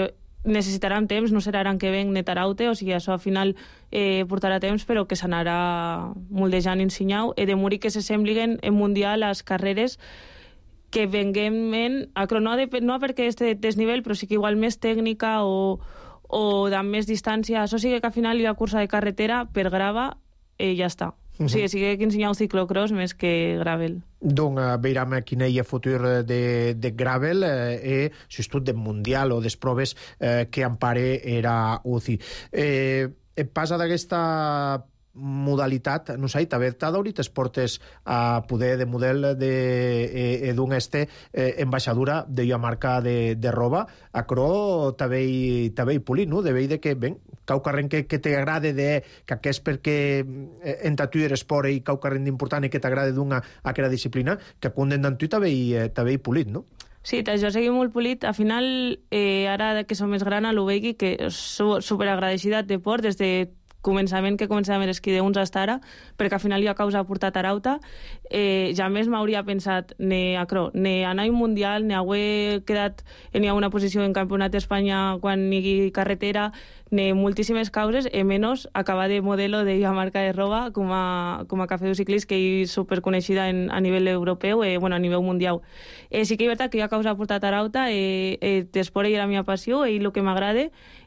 necessitarà temps, no serà l'any que venc netaraute, o sigui, això al final eh, portarà temps, però que s'anarà moldejant i ensenyau, i de morir que se sembliguen en mundial les carreres que venguem en, no, de, no perquè este desnivell, però sí que igual més tècnica o, o de més distància. Això sí que al final hi ha cursa de carretera per grava i ja està. Uh -huh. O sigui, sí que ensenyar ciclocross més que gravel. Donc, uh, veurem quin hi ha futur de, de gravel eh, e s'estut de mundial o des proves eh, que empare era U C I. Eh, passa d'aquesta modalitat, no sé, també t'ha d'obrir les portes a poder de model de, eh, d'un este eh, embaixadura de la marca de, de roba, a cro també també polit, no? De veure de que, ben, cau carrent que, que t'agrade de, que aquest perquè eh, en tu eres esport i cau carrent important i que t'agrade d'una aquella disciplina, que conden d'en tu també també polit, no? Sí, això sigui molt polit. Al final, eh, ara que som més grana, ho vegi que sóc superagradecida de port des de començament que començàvem l'esquí d'uns hasta ara, perquè al final hi ha causa portat a Arauta. Eh, ja més m'hauria pensat ne a cro, ne anar a un mundial, ne haver quedat en una posició en campionat d'Espanya quan hi hagi carretera, ne moltíssimes causes, e menys acabar de modelo de la marca de roba com a, com a Cafè du Ciclista, que és superconeixida en, a nivell europeu, eh, bueno, a nivell mundial. Eh, sí que és veritat que hi ha causa portat a Arauta, eh, eh, d'esport era la meva passió, i el que m'agrada,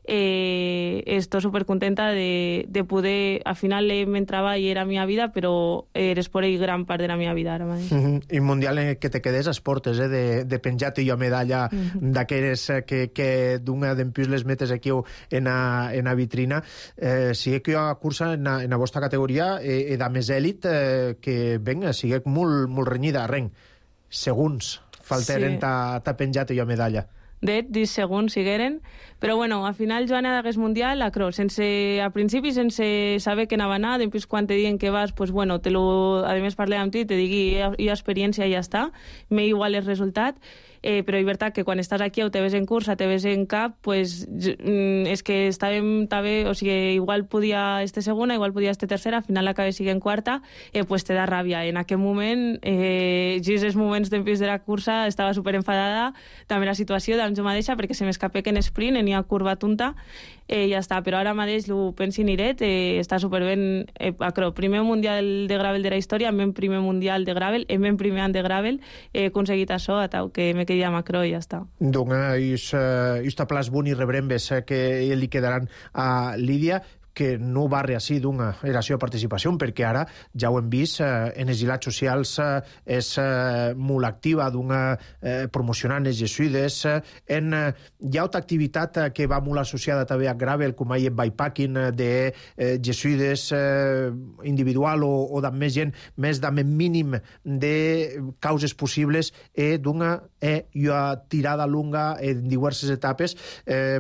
eh, estic supercontenta de, de poder, al final el meu treball era la meva vida, però l'esport és gran part de la meva vida ara mateix. Uh -huh. I mundial en que te quedes als portes, eh, de, de penjar-te jo medalla uh -huh. d'aquelles que, que d'una d'empús les metes aquí en a, en a vitrina. Eh, sigui que hi ha cursa en a, en a vostra categoria eh, eh, de més èlit eh, que, venga, sigui molt, molt renyida. Ren, segons falteren sí. ta, ta penjat jo medalla. De dix segons sigueren, però bueno, al final Joana d'hagués mundial a cro, sense, al principi sense saber que anava a anar, després quan te diuen que vas, pues bueno, te lo, a més parlem amb tu, te digui hi ha experiència i ja està, m'he igual el resultat, eh, però és veritat que quan estàs aquí o te ves en cursa, te ves en cap, pues mm, és que estàvem també, o sigui, igual podia este segona, igual podia este tercera, al final acabé siguent quarta, eh, pues te da ràbia. En aquell moment, eh, just els moments d'empís de la cursa, estava super enfadada, també la situació amb jo mateixa, perquè se m'escapé que en sprint, en hi ha curva tonta, eh, ja està, però ara mateix ho pensi Niret, eh, està superben, eh, acro, primer mundial de gravel de la història, en primer mundial de gravel, en meu primer any de gravel, he aconseguit això, atau que me quedi a macro i ja està. Donc, aquest uh, plaç bon i rebrembes uh, que li quedaran a Lídia, que no va reassir d'una era la seva participació, perquè ara ja ho hem vist, eh, en els gilats socials eh, és eh, molt activa d'una eh, promocionant els jesuïdes, eh, en eh, hi ha altra activitat eh, que va molt associada també a gravel, com hi ha bikepacking eh, de eh, jesuïdes eh, individual o, o de més gent, més de mínim de causes possibles, eh, d'una eh, tirada longa en diverses etapes. Eh,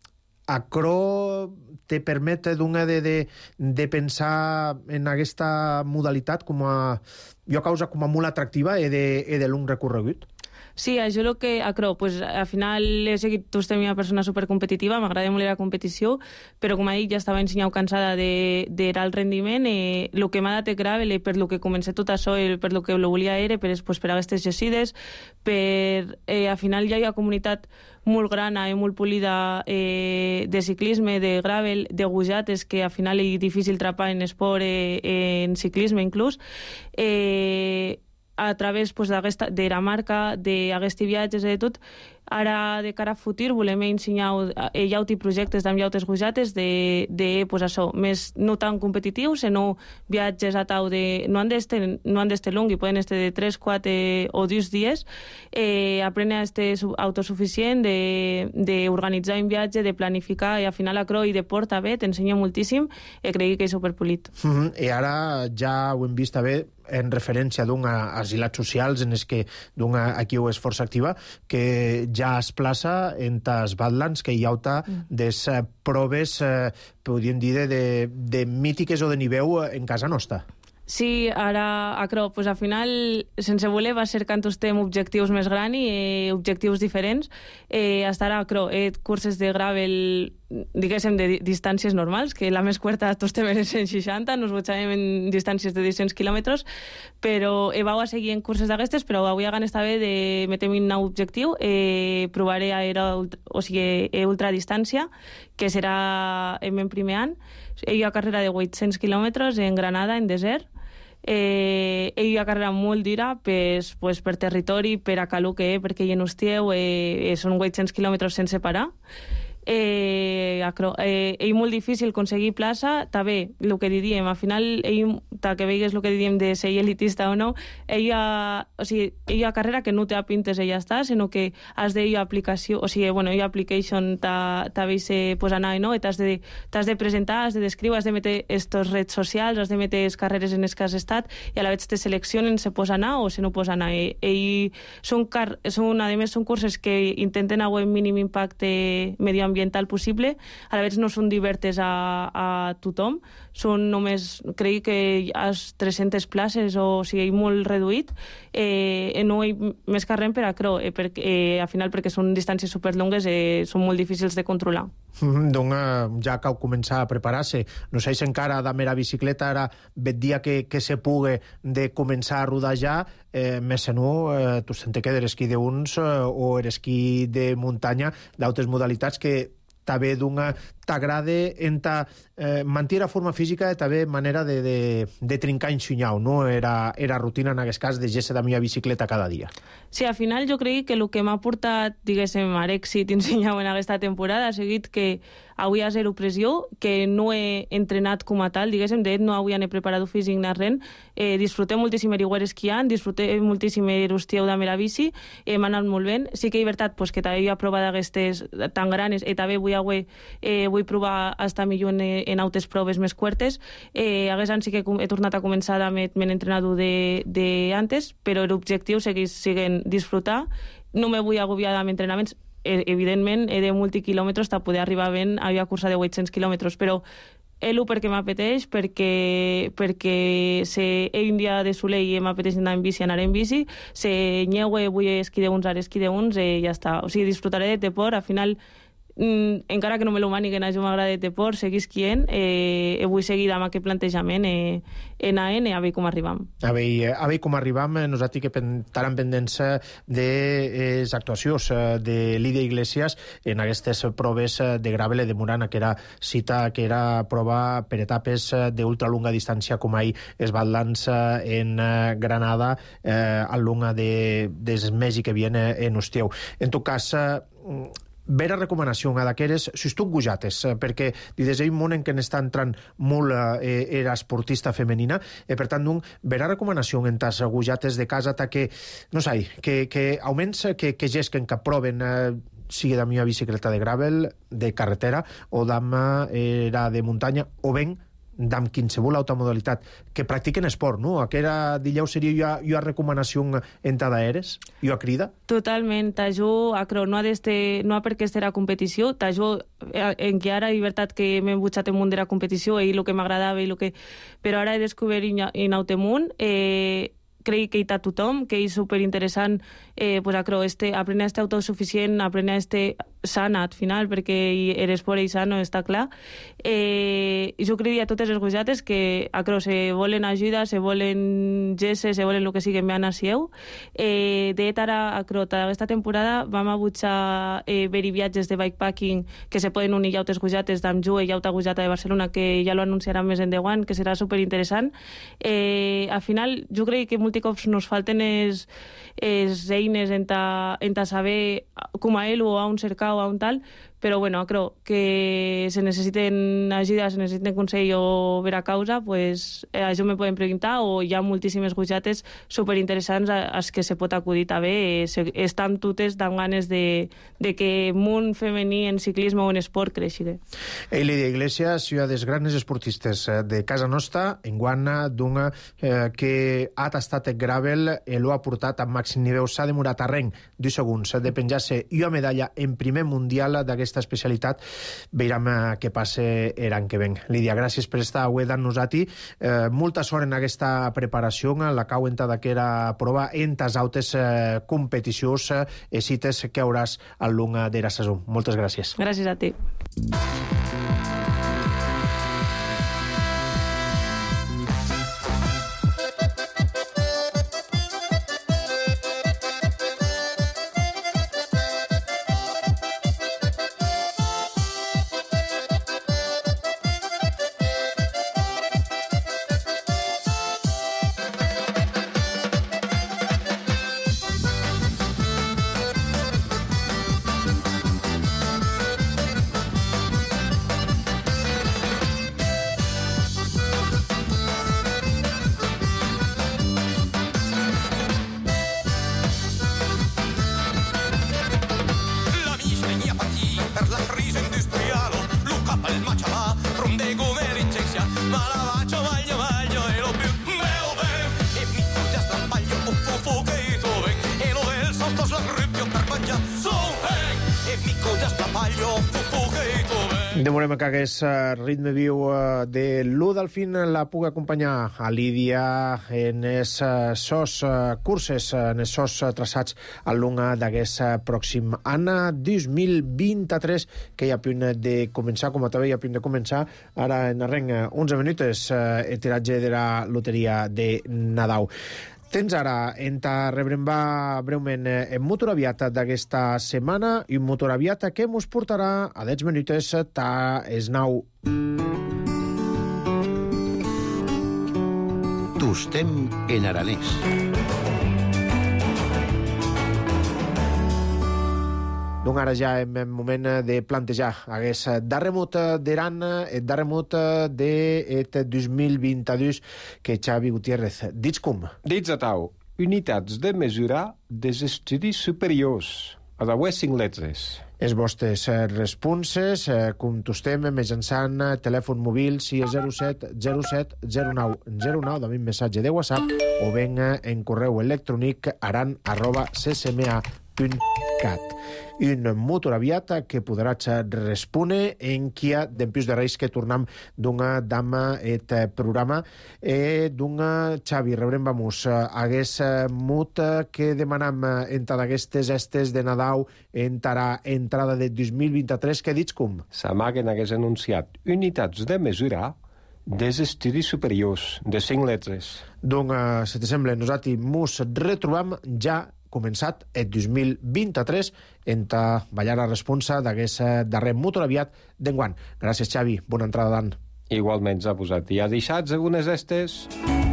Acro te permet d'una de, de, de pensar en aquesta modalitat com a, jo causa com a molt atractiva i de, i de long recorregut? Sí, això és el que, acro, pues, al final he seguit tu esta una persona supercompetitiva, m'agrada molt la competició, però com ha dit ja estava ensenyant cansada de, de el rendiment, i el que m'ha dat gravel, i per lo que comencé tot això, i per lo que lo volia era, per, pues, per aquestes gesides, per, eh, al final ja hi ha comunitat molt grana i molt polida eh, de ciclisme, de gravel, de gujates, que al final és difícil trapar en esport, eh, en ciclisme inclús, eh, a través pues, de la marca, d'aquests viatges i de tot. Ara, de cara a futur, volem ensenyar hi ha projectes d'amb llautes gujates de, de pues, això, més no tan competitius, sinó viatges a tau de... No han d'este no long, i poden estar de tres, quatre o dos dies. Eh, aprendre a estar autosuficient, d'organitzar un viatge, de planificar, i al final a cro i de port a bé, t'ensenya moltíssim, i crec que és superpolit. Mm -hmm. I ara ja ho hem vist també en referència d'una asilats socials en els que d'una aquí ho és força activa, que ja es plaça en tas Badlands, que hi ha mm. des uh, proves, uh, podríem dir, de, de, de mítiques o de nivell en casa nostra. Sí, ara, acro, pues al final, sense voler, va cercant estem objectius més grans i eh, objectius diferents. Eh, hasta ara, acro, eh, curses de gravel diguéssim, de distàncies normals, que la més curta tots estem en cent seixanta, nos botxàvem en distàncies de dos-cents quilòmetres, però eh, vau a seguir en curses d'aquestes, però avui hagan esta bé de metem un nou objectiu, eh, provaré aero, o sigui, eh, ultradistància, que serà en el primer any. Hi ha carrera de vuit-cents quilòmetres en Granada, en desert. Eh, hi ha carrera molt dura pues, pues, per territori, per a calor que és, perquè hi ha Ustieu, eh, són vuit-cents quilòmetres sense parar. Eh, eh, és molt difícil aconseguir plaça. També, el que diríem, al final, ell, que veigues el que diríem de ser elitista o no, ella, o sigui, ella carrera que no té a pintes i ja està, sinó que has de aplicació, o sigui, bueno, ella application també se pues, anar, no? T'has de, t'has de presentar, has de descriure, has de meter estos redes socials, has de meter les carreres en les que has estat, i a la vegada te seleccionen se posa anar o se no posa anar. I, i són, car són, a més, són curses que intenten avoir un mínim impacte medioambiental ambiental possible, a la vegada no són divertes a, a tothom, són només, crec que hi ha tres-centes places, o sigui, molt reduït, eh, no hi ha més carrer per a creu, eh, perquè, eh, al final perquè són distàncies superlongues, eh, són molt difícils de controlar. Mm, doncs eh, ja cal començar a preparar-se. No sé si encara de mera bicicleta ara vet dia que, que se pugui de començar a rodar ja, eh, més o no, eh, tu sente que eres esquí d'uns eh, o eres esquí de muntanya d'altres modalitats que també d'una t'agrada en ta eh, mantenir la forma física i també manera de, de, de trincar en xunyau, no? Era, era rutina en aquest cas de gessa de la meva bicicleta cada dia. Sí, al final jo crec que el que m'ha portat, diguéssim, a èxit ensenyau en aquesta temporada ha seguit que avui ha zero pressió, que no he entrenat com a tal, diguéssim, de no avui he preparat físic ni res, eh, disfruté moltíssim eriguer esquiant, disfruté moltíssim erustieu de la bici, eh, m'ha anat molt bé. Sí que és veritat pues, que també he provat aquestes tan granes i també vull, avui, eh, vull provar a estar millor en, en altres proves més curtes. Eh, Aquest any sí que he tornat a començar amb el entrenador de, de antes, però l'objectiu segueix sent disfrutar. No me vull agobiar amb entrenaments. Evidentment, he de multiquilòmetres per poder arribar ben a una cursa de vuit-cents quilòmetres, però ell perquè m'apeteix, perquè, perquè se, un dia de soleil i m'apeteix anar en bici, anar en bici, se nyeue, vull esquí d'uns, ara esquí d'uns, i ja està. O sigui, disfrutaré de deport, al final Mm, encara que no me lo mani que a jo m'agrada de deport, seguir esquiant, eh, vull seguir amb aquest plantejament eh, en A N a veure com arribam. A veure, a veure com arribam, eh, nosaltres que estaran pendents de les actuacions de Lídia Iglesias en aquestes proves de gravel de Murana, que era cita, que era prova per etapes d'ultralonga distància com ahir es Badlands en Granada, eh, al lunga de, des Mèxic que viene en Ustieu. En tot cas, eh, vera recomanació a d'aqueres, si tu gujates, perquè des d'un món en què n'està entrant molt eh, era esportista femenina, eh, per tant, un, vera recomanació en tas gujates de casa ta que, no sé, que, que augments que, que gesquen, que proven eh, sigui de meva bicicleta de gravel, de carretera, o d'am era de muntanya, o ben d'am qualsevol altra modalitat, que practiquen esport, no? Aquella dillau seria una recomanació en tadaeres? I a crida? Totalment. T'ajudo a creu, no ha, no ha perquè estar a competició, t'ajudo en que ara, és veritat que m'he embutxat en munt de la competició i el que m'agradava, i el que... però ara he descobert en Autemunt, eh, crec que hi ha tothom, que és superinteressant eh, pues, a creu, este, aprendre a estar autosuficient, aprendre a estar sana al final, perquè eres por i sano, està clar. Eh, jo crec a totes les gujates que a creu se volen ajuda, se volen gesses, se volen el que sigui, m'han a sieu. Eh, de ara a creu, aquesta temporada vam a butxar eh, ver viatges de bikepacking que se poden unir a altres gujates d'Amjue i altra gujata de Barcelona, que ja lo anunciaran més en deu anys, que serà superinteressant. Eh, al final, jo crec que multicops nos falten es, es eines en ta, en ta saber com a ell o a un cercar o a un tal, però bueno, crec que se necessiten ajuda, se necessiten consell o ver a causa, pues eh, això me poden preguntar, o hi ha moltíssimes gujates superinteressants als que se pot acudir també, eh, estan totes amb ganes de, de que món femení en ciclisme o en esport creixi. Lídia Iglesias, una de les grans esportistes de casa nostra, en guana d'una eh, que ha tastat el gravel i l'ha portat a màxim nivell, s'ha demorat a renc dos segons de penjar-se una medalla en primer mundial d'aquesta especialitat. Veurem què passa l'any que ven. Lídia, gràcies per estar avui dant-nos a ti. Eh, molta sort en aquesta preparació, la cauenta d'aquesta prova, en tas altres eh, competicions eh, cites que hauràs al long de la saison. Moltes gràcies. Gràcies a ti. Demorem que aquest ritme viu de l'U del Fin la puc acompanyar a Lídia en els sos curses, en els sos traçats al long d'aquest pròxim any dos mil vint-i-tres, que hi ha a punt de començar, com a també hi ha a punt de començar. Ara en arrenc onze minuts el tiratge de la loteria de Nadal. Tens ara, en ta rebrem breument en motor aviat d'aquesta setmana i un motor aviat que mos portarà a deu minuts ta es nau. Tostem en aranès. Donc ara ja en moment de plantejar aquest darrer mot d'Aran, el darrer mot de dos mil vint-i-dos que Xavi Gutiérrez. Dits com? Dits a tau, unitats de mesura dels estudis superiors, a la West cinc lletres. Els vostres responses contestem mitjançant telèfon mòbil si és zero set zero set zero nou zero nou, també un missatge de WhatsApp, o ben en correu electrònic aran arroba c c m a punt cat. Un motor aviat que podràs respondre en qui ha d'empius de reis que tornam d'una dama et programa e d'una Xavi. Rebrem, vamos, hagués mut que demanam entre d'aquestes estes de Nadal en la entrada de dos mil vint-i-tres, que dits com? S'amaguen hagués anunciat unitats de mesura dels estudis superiors, de cinc lletres. Donc, si te sembla, nosaltres mos retrobam ja començat el dos mil vint-i-tres en ta ballar la responsa d'aquest darrer motor aviat d'enguant. Gràcies, Xavi. Bona entrada d'any. Igualment s'ha posat. I ha deixat algunes estes...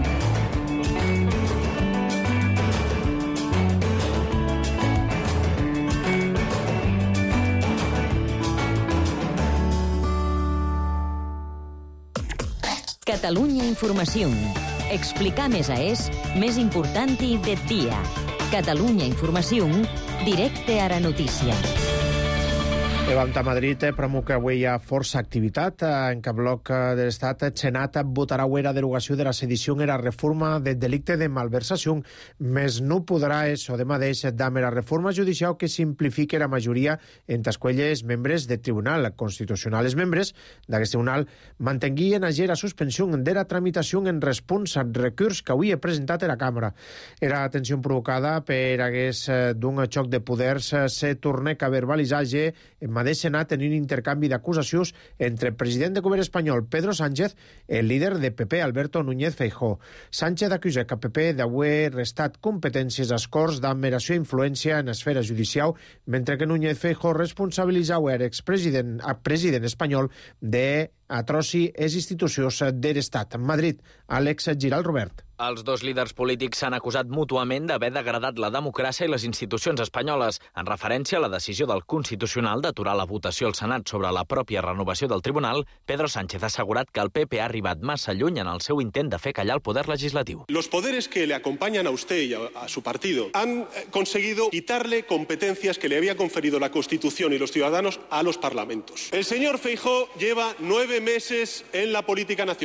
Catalunya Informació. Explicar més a és més important i de dia. Catalunya Informació, directe a la notícia. Levant a Madrid, premu que avui hi ha força activitat. En cap bloc de l'Estat, el Senat votarà avui la derogació de la sedició en la reforma del delicte de malversació, més no podrà això de mateix dame la reforma judicial que simplifique la majoria entre esquelles membres del Tribunal Constitucional. Els membres d'aquest tribunal mantenguien ayer la suspensió de la tramitació en responsa al recurs que avui he presentat a la Cambra. Era tensió provocada per aquest d'un xoc de poders se torna a verbalitzar en mateix Senat en un intercanvi d'acusacions entre el president de govern espanyol, Pedro Sánchez, i el líder de P P, Alberto Núñez Feijóo. Sánchez acusa que P P d'haver restat competències als Corts d'admiració i influència en esfera judicial, mentre que Núñez Feijóo responsabilitzava l'expresident president espanyol de atroci les institucions de l'Estat. En Madrid, Àlex Giral Robert. Els dos líders polítics s'han acusat mútuament d'haver degradat la democràcia i les institucions espanyoles, en referència a la decisió del Constitucional d'aturar la votació al Senat sobre la pròpia renovació del Tribunal. Pedro Sánchez ha assegurat que el P P ha arribat massa lluny en el seu intent de fer callar el poder legislatiu. Los poderes que le acompañan a usted y a, a su partido han conseguido quitarle competencias que le había conferido la Constitución y los ciudadanos a los parlamentos. El señor Feijóo lleva nueve meses en la política nacional.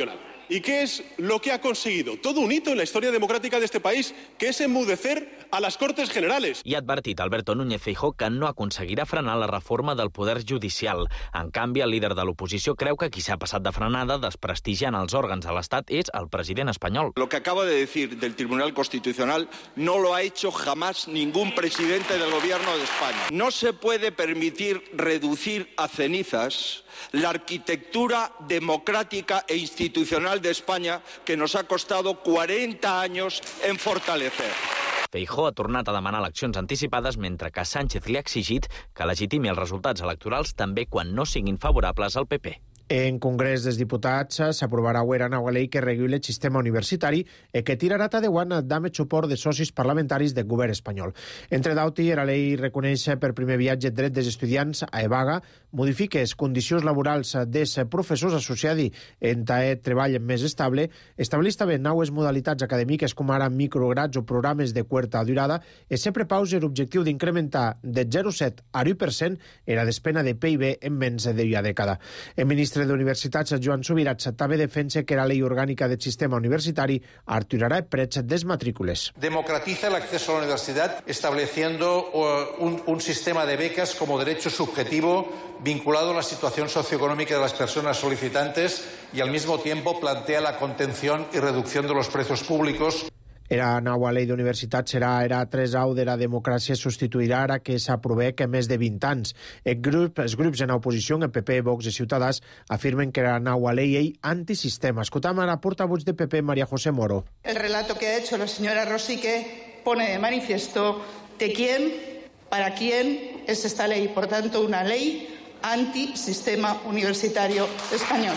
¿Y qué es lo que ha conseguido? Todo un hito en la historia democrática de este país, que es enmudecer a las Cortes Generales. I ha advertit Alberto Núñez Feijóo que no aconseguirà frenar la reforma del poder judicial. En canvi, el líder de l'oposició creu que qui s'ha passat de frenada desprestigiant els òrgans de l'Estat és el president espanyol. Lo que acaba de decir del Tribunal Constitucional no lo ha hecho jamás ningún presidente del gobierno de España. No se puede permitir reducir a cenizas la arquitectura democrática e institucional de España que nos ha costado cuarenta años en fortalecer. Feijóo ha tornat a demanar eleccions anticipades, mentre que Sánchez li ha exigit que legitimi els resultats electorals també quan no siguin favorables al P P. En Congrés dels Diputats s'aprovarà avui una nova llei que reguli el sistema universitari i que tirarà endavant amb el suport de socis parlamentaris del govern espanyol. Entre d'altres, la llei reconeix per primer viatge dret dels estudiants a evaga, modifica les condicions laborals dels professors associats en el treball més estable, estableix també noves modalitats acadèmiques com ara micrograts o programes de curta durada i sempre pausa l'objectiu d'incrementar de zero coma set a l'u per cent la despesa de P I B en menys d'una dècada. El ministre d'Universitats, Joan Subirats, també defensa que la ley orgánica del sistema universitari aturarà el preu dels matrícules. Democratiza el acceso a la universidad estableciendo uh, un, un sistema de becas como derecho subjetivo vinculado a la situación socioeconómica de las personas solicitantes y al mismo tiempo plantea la contención y reducción de los precios públicos. La nova llei d'universitat serà era tres au de la democràcia substituirà ara que s'aprovà que més de vint anys. El grup, els grups en oposició, el P P, Vox i Ciutadans, afirmen que la nova llei és antisistema. Escoltam ara portavoz de P P, María José Moro. El relato que ha hecho la señora Rosique pone de manifiesto de quién, para quién es esta ley. Por tanto, una ley antisistema universitario español.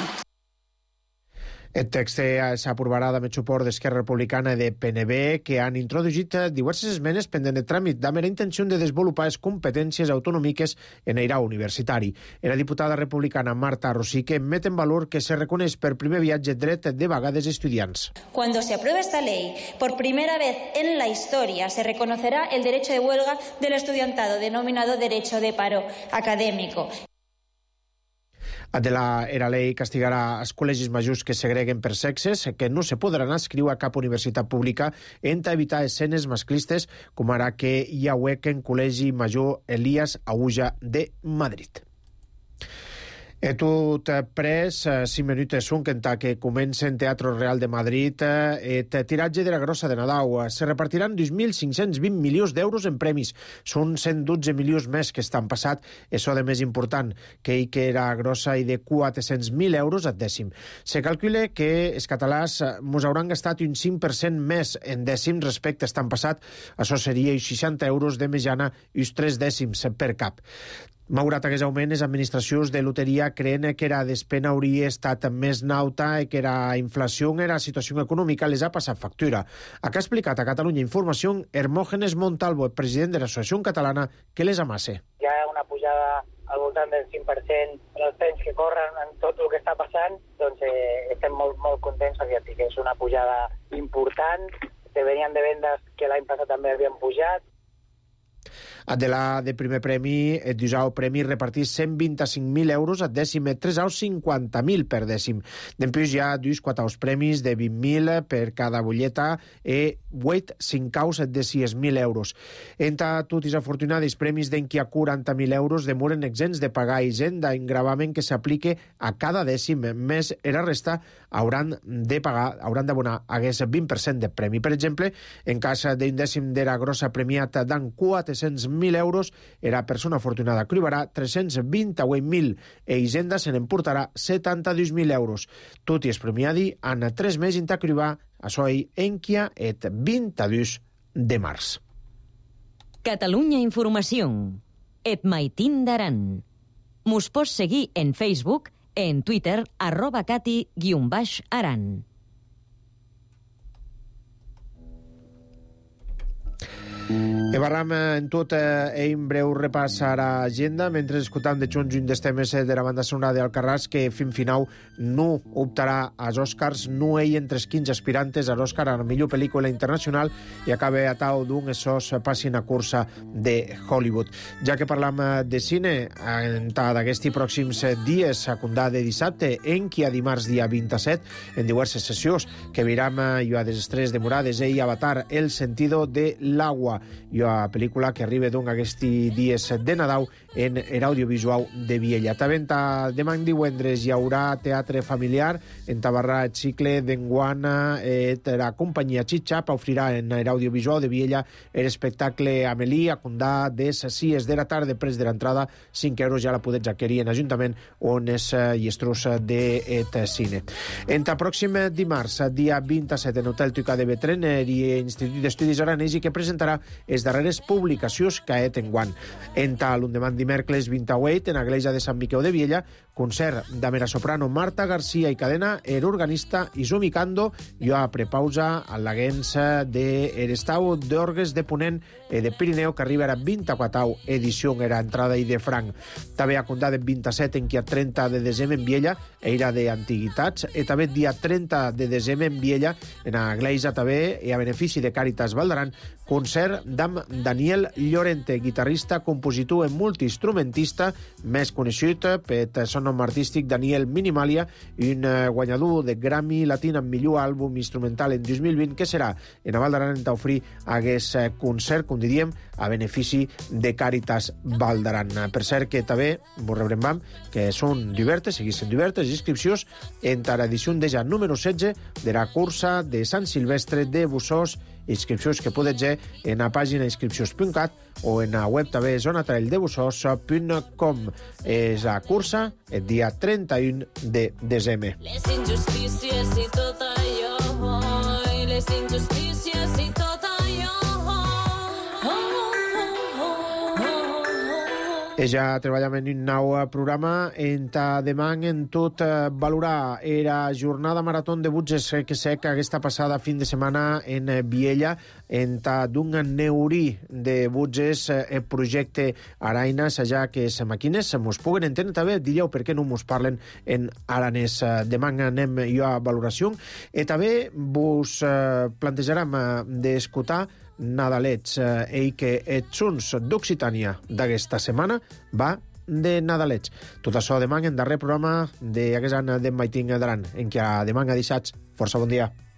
El text s'aprovarà amb el suport d'Esquerra Republicana i de P N B, que han introduït diverses esmenes pendent de tràmit amb la intenció de desenvolupar les competències autonòmiques en el grau universitari. La diputada republicana Marta Rosique met en valor que se reconeix per primer viatge dret de vaga dels estudiants. Cuando se apruebe esta ley, por primera vez en la historia se reconocerá el derecho de huelga del estudiantado, denominado derecho de paro académico. De la, la llei castigarà els col·legis majors que segreguen per sexes, que no se podran inscriure a cap universitat pública en evitar escenes masclistes, com ara que hi ha huec en Col·legi Major Elías Agulla de Madrid. E tot pres, cinc minuts un que que comença en Teatro Real de Madrid el tiratge de la grossa de Nadal. Se repartiran dos mil cinc-cents vint milions d'euros en premis. Són cent dotze milions més que estan passat. Això de més important, que hi que era grossa i de quatre-cents mil euros a dècim. Se calcula que els catalans mos hauran gastat un cinc per cent més en dècims respecte a estan passat. Això seria seixanta euros de mitjana i uns tres dècims per cap. Malgrat aquest augment, les administracions de loteria creen que la despesa hauria estat més nauta i que la inflació en la situació econòmica les ha passat factura. Acá ha explicat a Catalunya Informació Hermògenes Montalvo, el president de l'Associació Catalana, que les amassa. Hi ha una pujada al voltant del cinc per cent en els temps que corren en tot el que està passant, doncs eh, estem molt, molt contents perquè és una pujada important, que venien de vendes que l'any passat també havien pujat. De la de primer premi, el dusau premi repartís cent vint-i-cinc mil euros a dècim, tres aus cinquanta mil per dècim. Després hi ha dos quatre aus premis de vint mil per cada butlleta i vuit cinc aus de sis mil euros. Entre tots els afortunats premis d'enqui a quaranta mil euros demoren exempts de pagar hisenda en gravamen que s'aplique a cada dècim, més la resta hauran de pagar, hauran d'abonar hagués vint per cent de premi. Per exemple, en cas d'un dècim de la grossa premiat d'en quatre-cents mil euros, la persona afortunada cribarà tres-cents vint-i-vuit mil e Hisenda se n'emportarà setanta-dos mil euros. Tot i es premiadi en tres mesos de cribar, això hi enquia et vint-i-dos de març. Catalunya Informació. Et maitin d'aran. Mos pots seguir en Facebook, en Twitter, arroba cati guion baix aran. E barram en tot eh, un breu repàs a l'agenda, mentre escoltam de junts un dels temes de la banda sonora d'Alcarràs, que fin final no optarà als Oscars, no ell entre els quinze aspirantes a l'Oscar a la millor pel·lícula internacional i acaba a tau d'un esos passin a cursa de Hollywood. Ja que parlam de cine, en d'aquests pròxims dies, a condà de dissabte, en qui a dimarts dia vint-i-set, en diverses sessions, que viram jo a des estrès demorades ell Avatar, El sentido de l'agua, i a pel·lícula que arriba d'un aquests dies de Nadal en l'audiovisual de Viella. També demà divendres hi haurà teatre familiar en Tabarrà el cicle d'enguana eh, la companyia Xip-Xap ofrirà en l'audiovisual de Viella l'espectacle Amélie a condà de les sis de la tarda, després de l'entrada cinc euros ja la podets adquirir en l'Ajuntament on és llestrós d'et cine. En el pròxim dimarts, dia vint-i-set, en Hotel Tuicà de Betren i Institut d'Estudis Aranesi, que presentarà les darreres publicacions que ha et enguant. En tal l'endemà dimecres vint-i-vuit, en l'església de Sant Miquel de Viella, concert de merasoprano Marta García i Cadena, el organista Izumi Kando, i a prepausa a l'agença de l'Estau d'Orgues de Ponent e de Pirineu, que arriba a vint-i-quatre edició, era entrada i de franc. També a condà de vint-i-set, en qui a trenta de desembre en Viella, era d'antiguitats, i també dia trenta de desembre en Viella, en l'església també, i a benefici de Càritas Valdaran, concert d'amb Daniel Llorente, guitarrista, compositor i multiinstrumentista, més conegut per son nom artístic Daniel Minimalia, i un guanyador de Grammy Latin amb millor àlbum instrumental en dos mil vint, que serà en a Valdaran en t'ofrir aquest concert, com diríem, a benefici de Càritas Valdaran. Per cert que també vos rebrem que són divertes, seguissin divertes inscripcions en l'edició de ja número setze de la cursa de Sant Silvestre de Bussós, inscripcions que podeu fer en la pàgina inscripcions punt cat o en la web també zonatraildebussós punt com. És la cursa el dia trenta-u de desembre. Les injustícies i tot allò, les injustícies i tot allò. I ja treballem en un nou programa en ta demà en tot valorar era jornada maratón de Butges que sec aquesta passada fin de setmana en Viella en ta d'un neurí de Butges el projecte Arainas, ja que les màquines mos puguen entendre també, diríeu per què no mos parlen en aranès. Demà anem jo a valoració i també vos plantejarem d'escoltar Nadalets, eh, i que els sons d'Occitània d'aquesta setmana va de Nadalets. Tot això demà en darrer programa d'aquest any d'en Maiting Daran, en què demà ha deixat força bon dia.